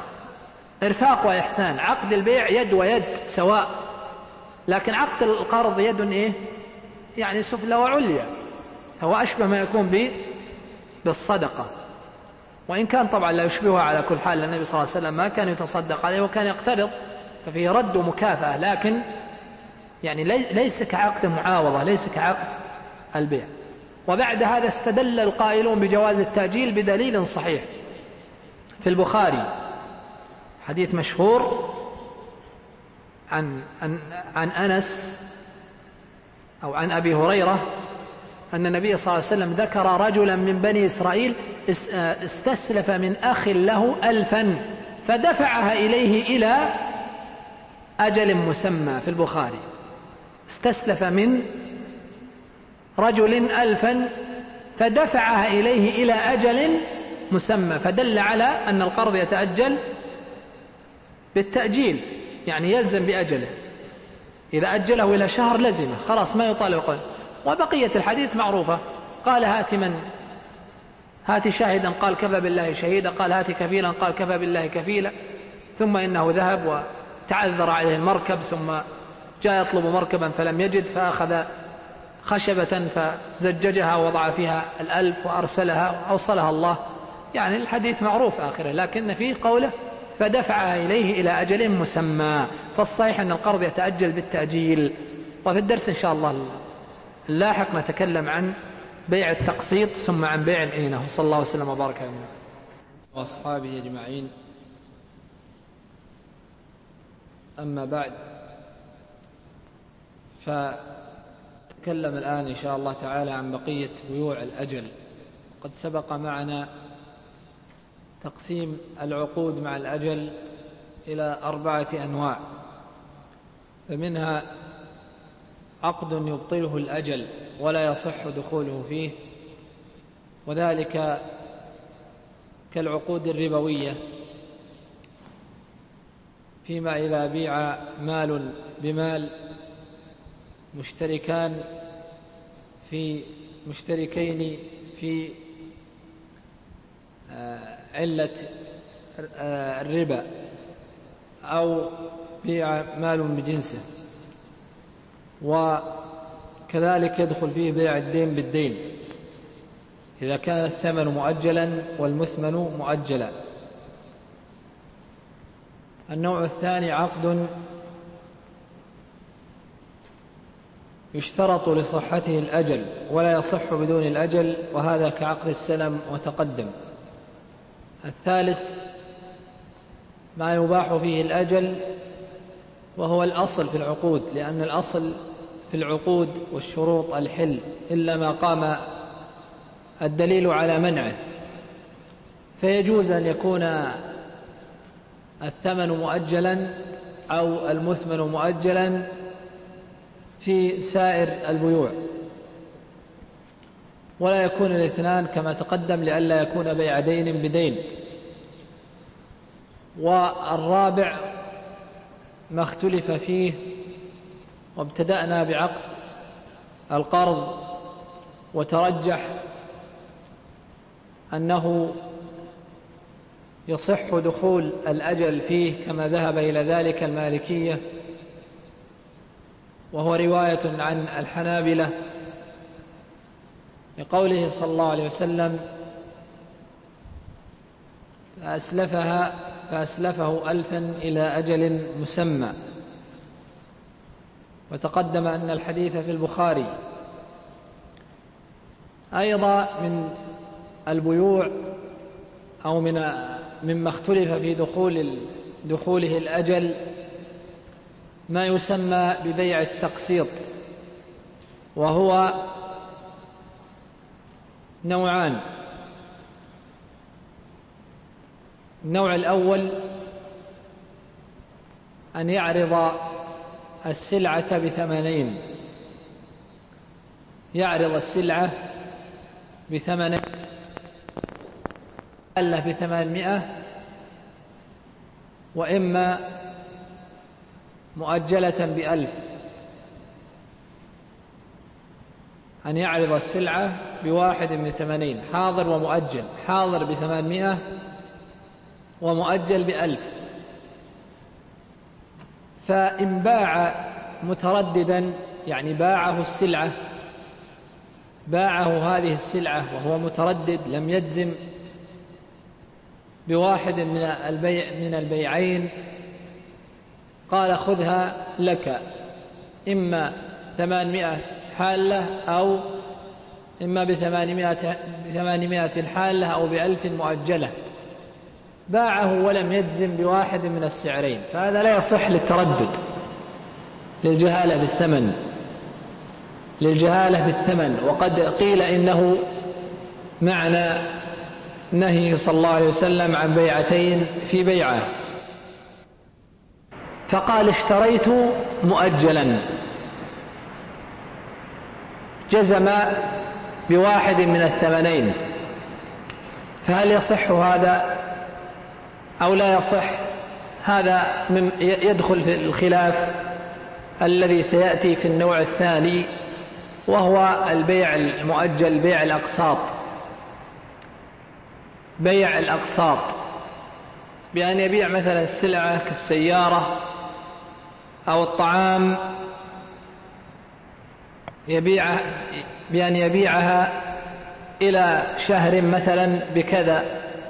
إرفاق وإحسان. عقد البيع يد ويد سواء، لكن عقد القرض يد إيه؟ يعني سفلى وعليا، هو أشبه ما يكون به بالصدقة، وإن كان طبعا لا يشبهها على كل حال. النبي صلى الله عليه وسلم ما كان يتصدق عليه وكان يقترض، ففيه رد ومكافأة، لكن يعني ليس كعقد معاوضة، ليس كعقد البيع. وبعد هذا استدل القائلون بجواز التأجيل بدليل صحيح في البخاري، حديث مشهور عن, عن, عن أنس أو عن أبي هريرة أن النبي صلى الله عليه وسلم ذكر رجلا من بني إسرائيل استسلف من أخ له ألفا فدفعها إليه إلى أجل مسمى، في البخاري. استسلف من رجل ألفا فدفعها إليه إلى أجل مسمى، فدل على أن القرض يتأجل بالتأجيل، يعني يلزم بأجله، إذا أجله إلى شهر لزمه، خلاص ما يطالب قل. وبقية الحديث معروفة، قال هات من هات شاهدا، قال كفى بالله شهيدا، قال هات كفيلا، قال كفى بالله كفيلا، ثم إنه ذهب وتعذر عليه المركب، ثم جاء يطلب مركبا فلم يجد، فأخذ خشبة فزججها ووضع فيها الألف وأرسلها وأوصلها الله. يعني الحديث معروف آخره، لكن فيه قوله فدفعها إليه إلى أجل مسمى. فالصحيح أن القرض يتأجل بالتأجيل. وفي الدرس إن شاء الله اللاحق نتكلم عن بيع التقسيط ثم عن بيع العينة. صلى الله وسلم وبارك على محمد وأصحابه أجمعين. أما بعد، فتكلم الآن إن شاء الله تعالى عن بقية بيوع الأجل. قد سبق معنا تقسيم العقود مع الأجل إلى أربعة أنواع، فمنها عقد يبطله الأجل ولا يصح دخوله فيه، وذلك كالعقود الربوية، فيما إذا بيع مال بمال مشتركان في مشتركين في علة الربا، أو بيع مال بجنسه. وكذلك يدخل فيه بيع الدين بالدين إذا كان الثمن مؤجلا والمثمن مؤجلا. النوع الثاني عقد يشترط لصحته الأجل ولا يصح بدون الأجل، وهذا كعقد السلم وتقدم. الثالث ما يباح فيه الأجل، وهو الأصل في العقود، لأن الأصل في العقود والشروط الحل إلا ما قام الدليل على منعه، فيجوز أن يكون الثمن مؤجلا أو المثمن مؤجلا في سائر البيوع، ولا يكون الاثنان كما تقدم لئلا يكون بيع دين بدين. والرابع ما اختلف فيه، وابتدأنا بعقد القرض وترجح أنه يصح دخول الأجل فيه كما ذهب إلى ذلك المالكية، وهو رواية عن الحنابلة لقوله صلى الله عليه وسلم فأسلفها فأسلفه ألفا إلى أجل مسمى. وتقدم أن الحديث في البخاري. أيضا من البيوع أو من مما اختلف في دخول دخوله الأجل ما يسمى ببيع التقسيط، وهو نوعان. النوع الأول أن يعرض السلعة بثمنين، يعرض السلعة بثمنين، ألا بثمانمائة، وإما مؤجلة بألف. أن يعرض السلعة بواحد من ثمانين، حاضر ومؤجل، حاضر بثمانمائة ومؤجل بألف. فإن باع مترددا يعني باعه السلعة باعه هذه السلعة وهو متردد لم يجزم بواحد من البيع من البيعين، قال خذها لك إما ثمانمائة حالة أو إما بثمانمائة بثمانمائة حالة أو بألف مؤجلة، باعه ولم يجزم بواحد من السعرين، فهذا لا يصح للتردد للجهالة بالثمن للجهالة بالثمن وقد قيل إنه معنى نهي صلى الله عليه وسلم عن بيعتين في بيعة. فقال اشتريت مؤجلا، جزم بواحد من الثمنين، فهل يصح هذا أو لا يصح؟ هذا يدخل في الخلاف الذي سيأتي في النوع الثاني، وهو البيع المؤجل، بيع الأقساط بيع الأقساط بأن يبيع مثلا السلعة كالسيارة أو الطعام، يبيع بأن يبيعها إلى شهر مثلا بكذا،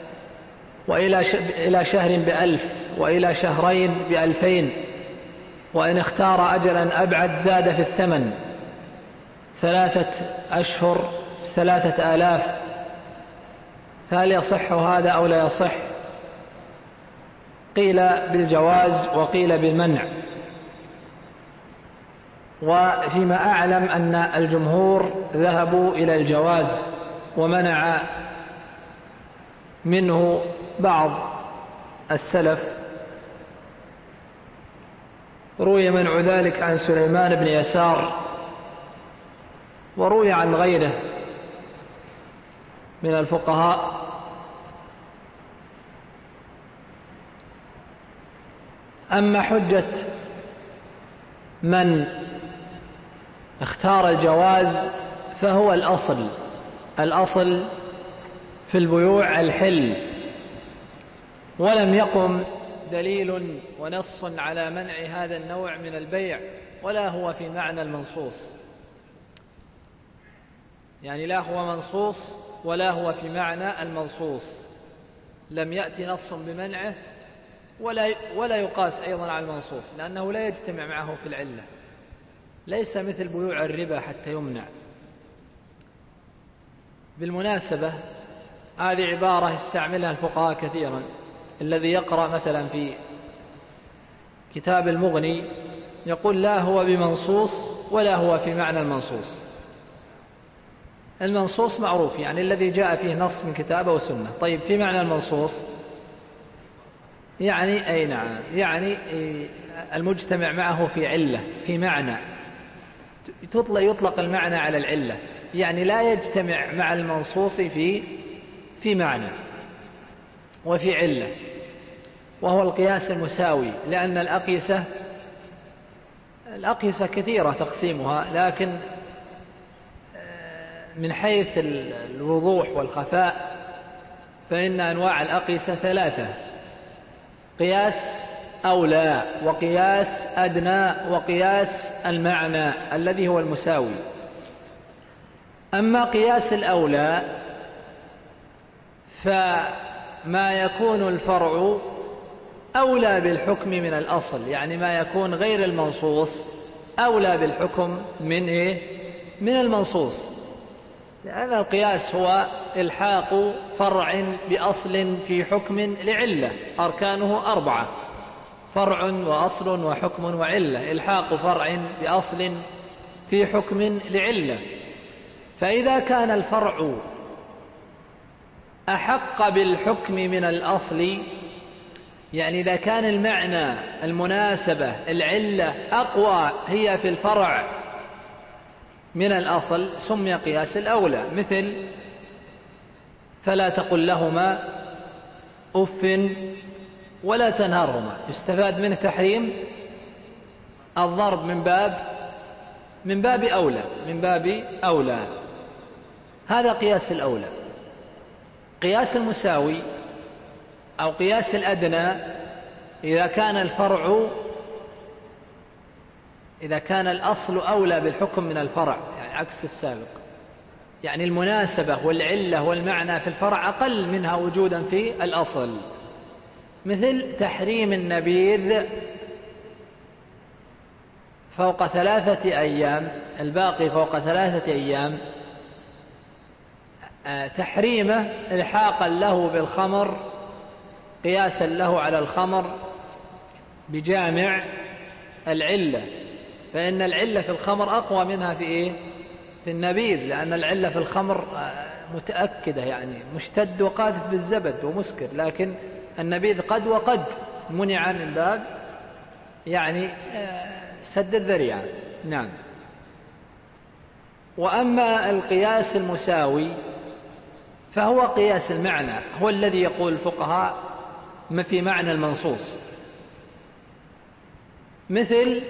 وإلى شهر بألف، وإلى شهرين بألفين، وإن اختار أجلا أبعد زاد في الثمن، ثلاثة أشهر ثلاثة آلاف، فهل يصح هذا أو لا يصح؟ قيل بالجواز وقيل بالمنع، وفيما أعلم أن الجمهور ذهبوا إلى الجواز ومنع منه بعض السلف. روي منع ذلك عن سليمان بن يسار، وروي عن غيره من الفقهاء. أما حجة من اختار الجواز فهو الأصل الأصل في البيوع الحل، ولم يقم دليل ونص على منع هذا النوع من البيع، ولا هو في معنى المنصوص، يعني لا هو منصوص ولا هو في معنى المنصوص، لم يأتي نص بمنعه ولا ولا يقاس أيضا على المنصوص، لأنه لا يجتمع معه في العلة، ليس مثل بيوع الربا حتى يمنع. بالمناسبة هذه عبارة يستعملها الفقهاء كثيرا، الذي يقرأ مثلا في كتاب المغني يقول لا هو بمنصوص ولا هو في معنى المنصوص. المنصوص معروف، يعني الذي جاء فيه نص من كتاب وسنة. طيب في معنى المنصوص يعني أي نعم، يعني المجتمع معه في علة، في معنى، يطلق المعنى على العلة، يعني لا يجتمع مع المنصوص في في معنى وفي علة، وهو القياس المساوي. لأن الأقيسة الأقيسة كثيرة تقسيمها، لكن من حيث الوضوح والخفاء فإن أنواع الأقيسة ثلاثة: قياس أولى، وقياس أدنى، وقياس المعنى الذي هو المساوي. أما قياس الأولى فما يكون الفرع أولى بالحكم من الأصل، يعني ما يكون غير المنصوص أولى بالحكم من إيه؟ من المنصوص، لأن القياس هو إلحاق فرع بأصل في حكم لعلة، أركانه أربعة: فرع وأصل وحكم وعلة. إلحاق فرع بأصل في حكم لعلة، فإذا كان الفرع أحق بالحكم من الأصل، يعني إذا كان المعنى، المناسبة، العلة أقوى هي في الفرع من الأصل، سمي قياس الأولى. مثل فلا تقل لهما أف ولا تنهرهما، يستفاد منه تحريم الضرب من باب من باب أولى من باب أولى هذا قياس الأولى. قياس المساوي أو قياس الأدنى إذا كان الفرع إذا كان الأصل أولى بالحكم من الفرع، يعني عكس السابق، يعني المناسبة والعلة والمعنى في الفرع أقل منها وجودا في الأصل، مثل تحريم النبيذ فوق ثلاثة أيام، الباقي فوق ثلاثة أيام، تحريمه إلحاقا له بالخمر قياسا له على الخمر بجامع العلة، فإن العلة في الخمر أقوى منها في إيه؟ في النبيذ، لأن العلة في الخمر متأكدة، يعني مشتد وقاذف بالزبد ومسكر، لكن النبيذ قد وقد منع من باب يعني سد الذريعة. نعم. وأما القياس المساوي فهو قياس المعنى، هو الذي يقول الفقهاء ما في معنى المنصوص، مثل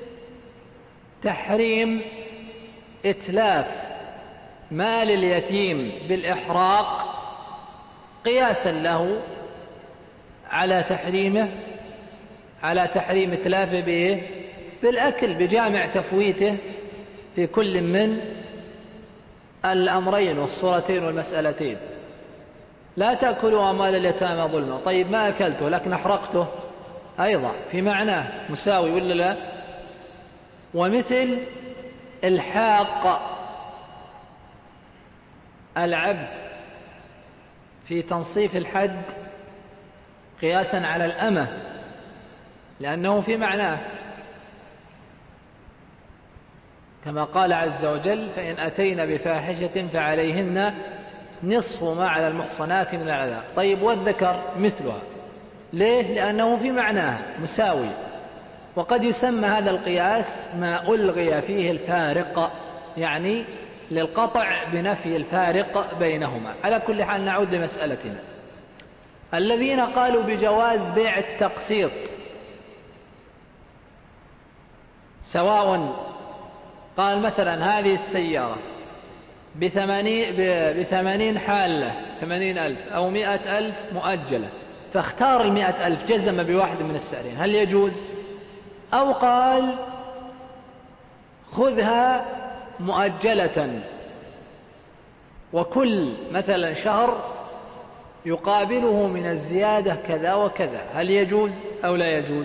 تحريم إتلاف مال اليتيم بالإحراق قياسا له على تحريمه على تحريم إتلافه بإيه؟ بالأكل، بجامع تفويته في كل من الأمرين والصورتين والمسألتين. لا تأكلوا أموال اليتامى ظلما، طيب ما أكلته لكن أحرقته أيضا في معناه مساوي ولا لا؟ ومثل الحاق العبد في تنصيف الحد قياسا على الأمة، لأنه في معناه، كما قال عز وجل: فإن أتينا بفاحشة فعليهن نصف ما على المحصنات من العذاب. طيب والذكر مثلها، ليه؟ لأنه في معناه مساوي. وقد يسمى هذا القياس ما ألغي فيه الفارق، يعني للقطع بنفي الفارق بينهما. على كل حال نعود لمسألتنا. الذين قالوا بجواز بيع التقسيط، سواء قال مثلا هذه السيارة بثمانين حالة ثمانين ألف أو مئة ألف مؤجلة، فاختار المئة ألف، جزم بواحد من السعرين، هل يجوز؟ أو قال خذها مؤجلة وكل مثلا شهر يقابله من الزيادة كذا وكذا، هل يجوز أو لا يجوز؟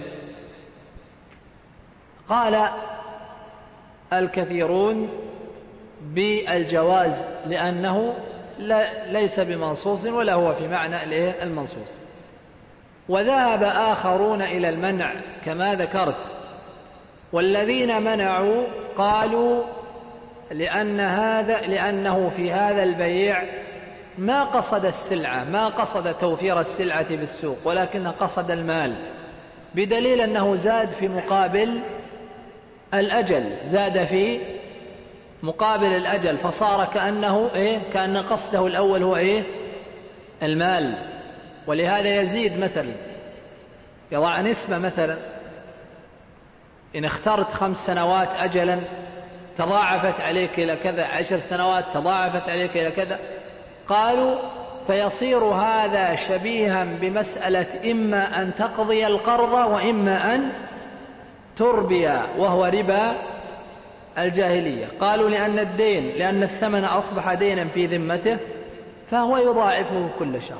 قال الكثيرون بالجواز، لأنه ليس بمنصوص ولا هو في معنى المنصوص. وذهب آخرون إلى المنع كما ذكرت، والذين منعوا قالوا لأن هذا لأنه في هذا البيع ما قصد السلعة، ما قصد توفير السلعة بالسوق، ولكن قصد المال، بدليل أنه زاد في مقابل الأجل، زاد في مقابل الأجل، فصار كأنه إيه؟ كأن قصده الأول هو إيه؟ المال. ولهذا يزيد، مثلا يضع نسبة، مثلا إن اخترت خمس سنوات أجلا تضاعفت عليك إلى كذا، عشر سنوات تضاعفت عليك إلى كذا. قالوا فيصير هذا شبيها بمسألة إما أن تقضي القرض وإما أن تربي، وهو ربا الجاهلية. قالوا لأن الدين لأن الثمن أصبح دينا في ذمته فهو يضاعفه كل شهر،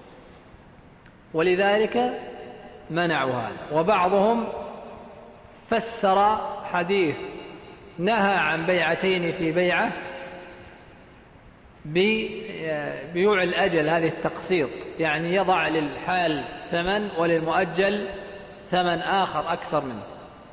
ولذلك منعوا هذا. وبعضهم فسر حديث نهى عن بيعتين في بيعة ببيوع الأجل، هذه التقسيط، يعني يضع للحال ثمن وللمؤجل ثمن آخر أكثر منه،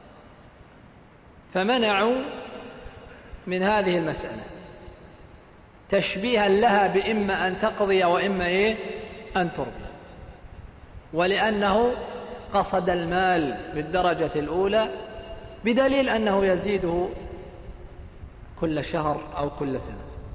فمنعوا من هذه المسألة تشبيها لها بإما أن تقضي وإما إيه؟ أن تربي، ولأنه قصد المال بالدرجة الأولى، بدليل أنه يزيده كل شهر أو كل سنة.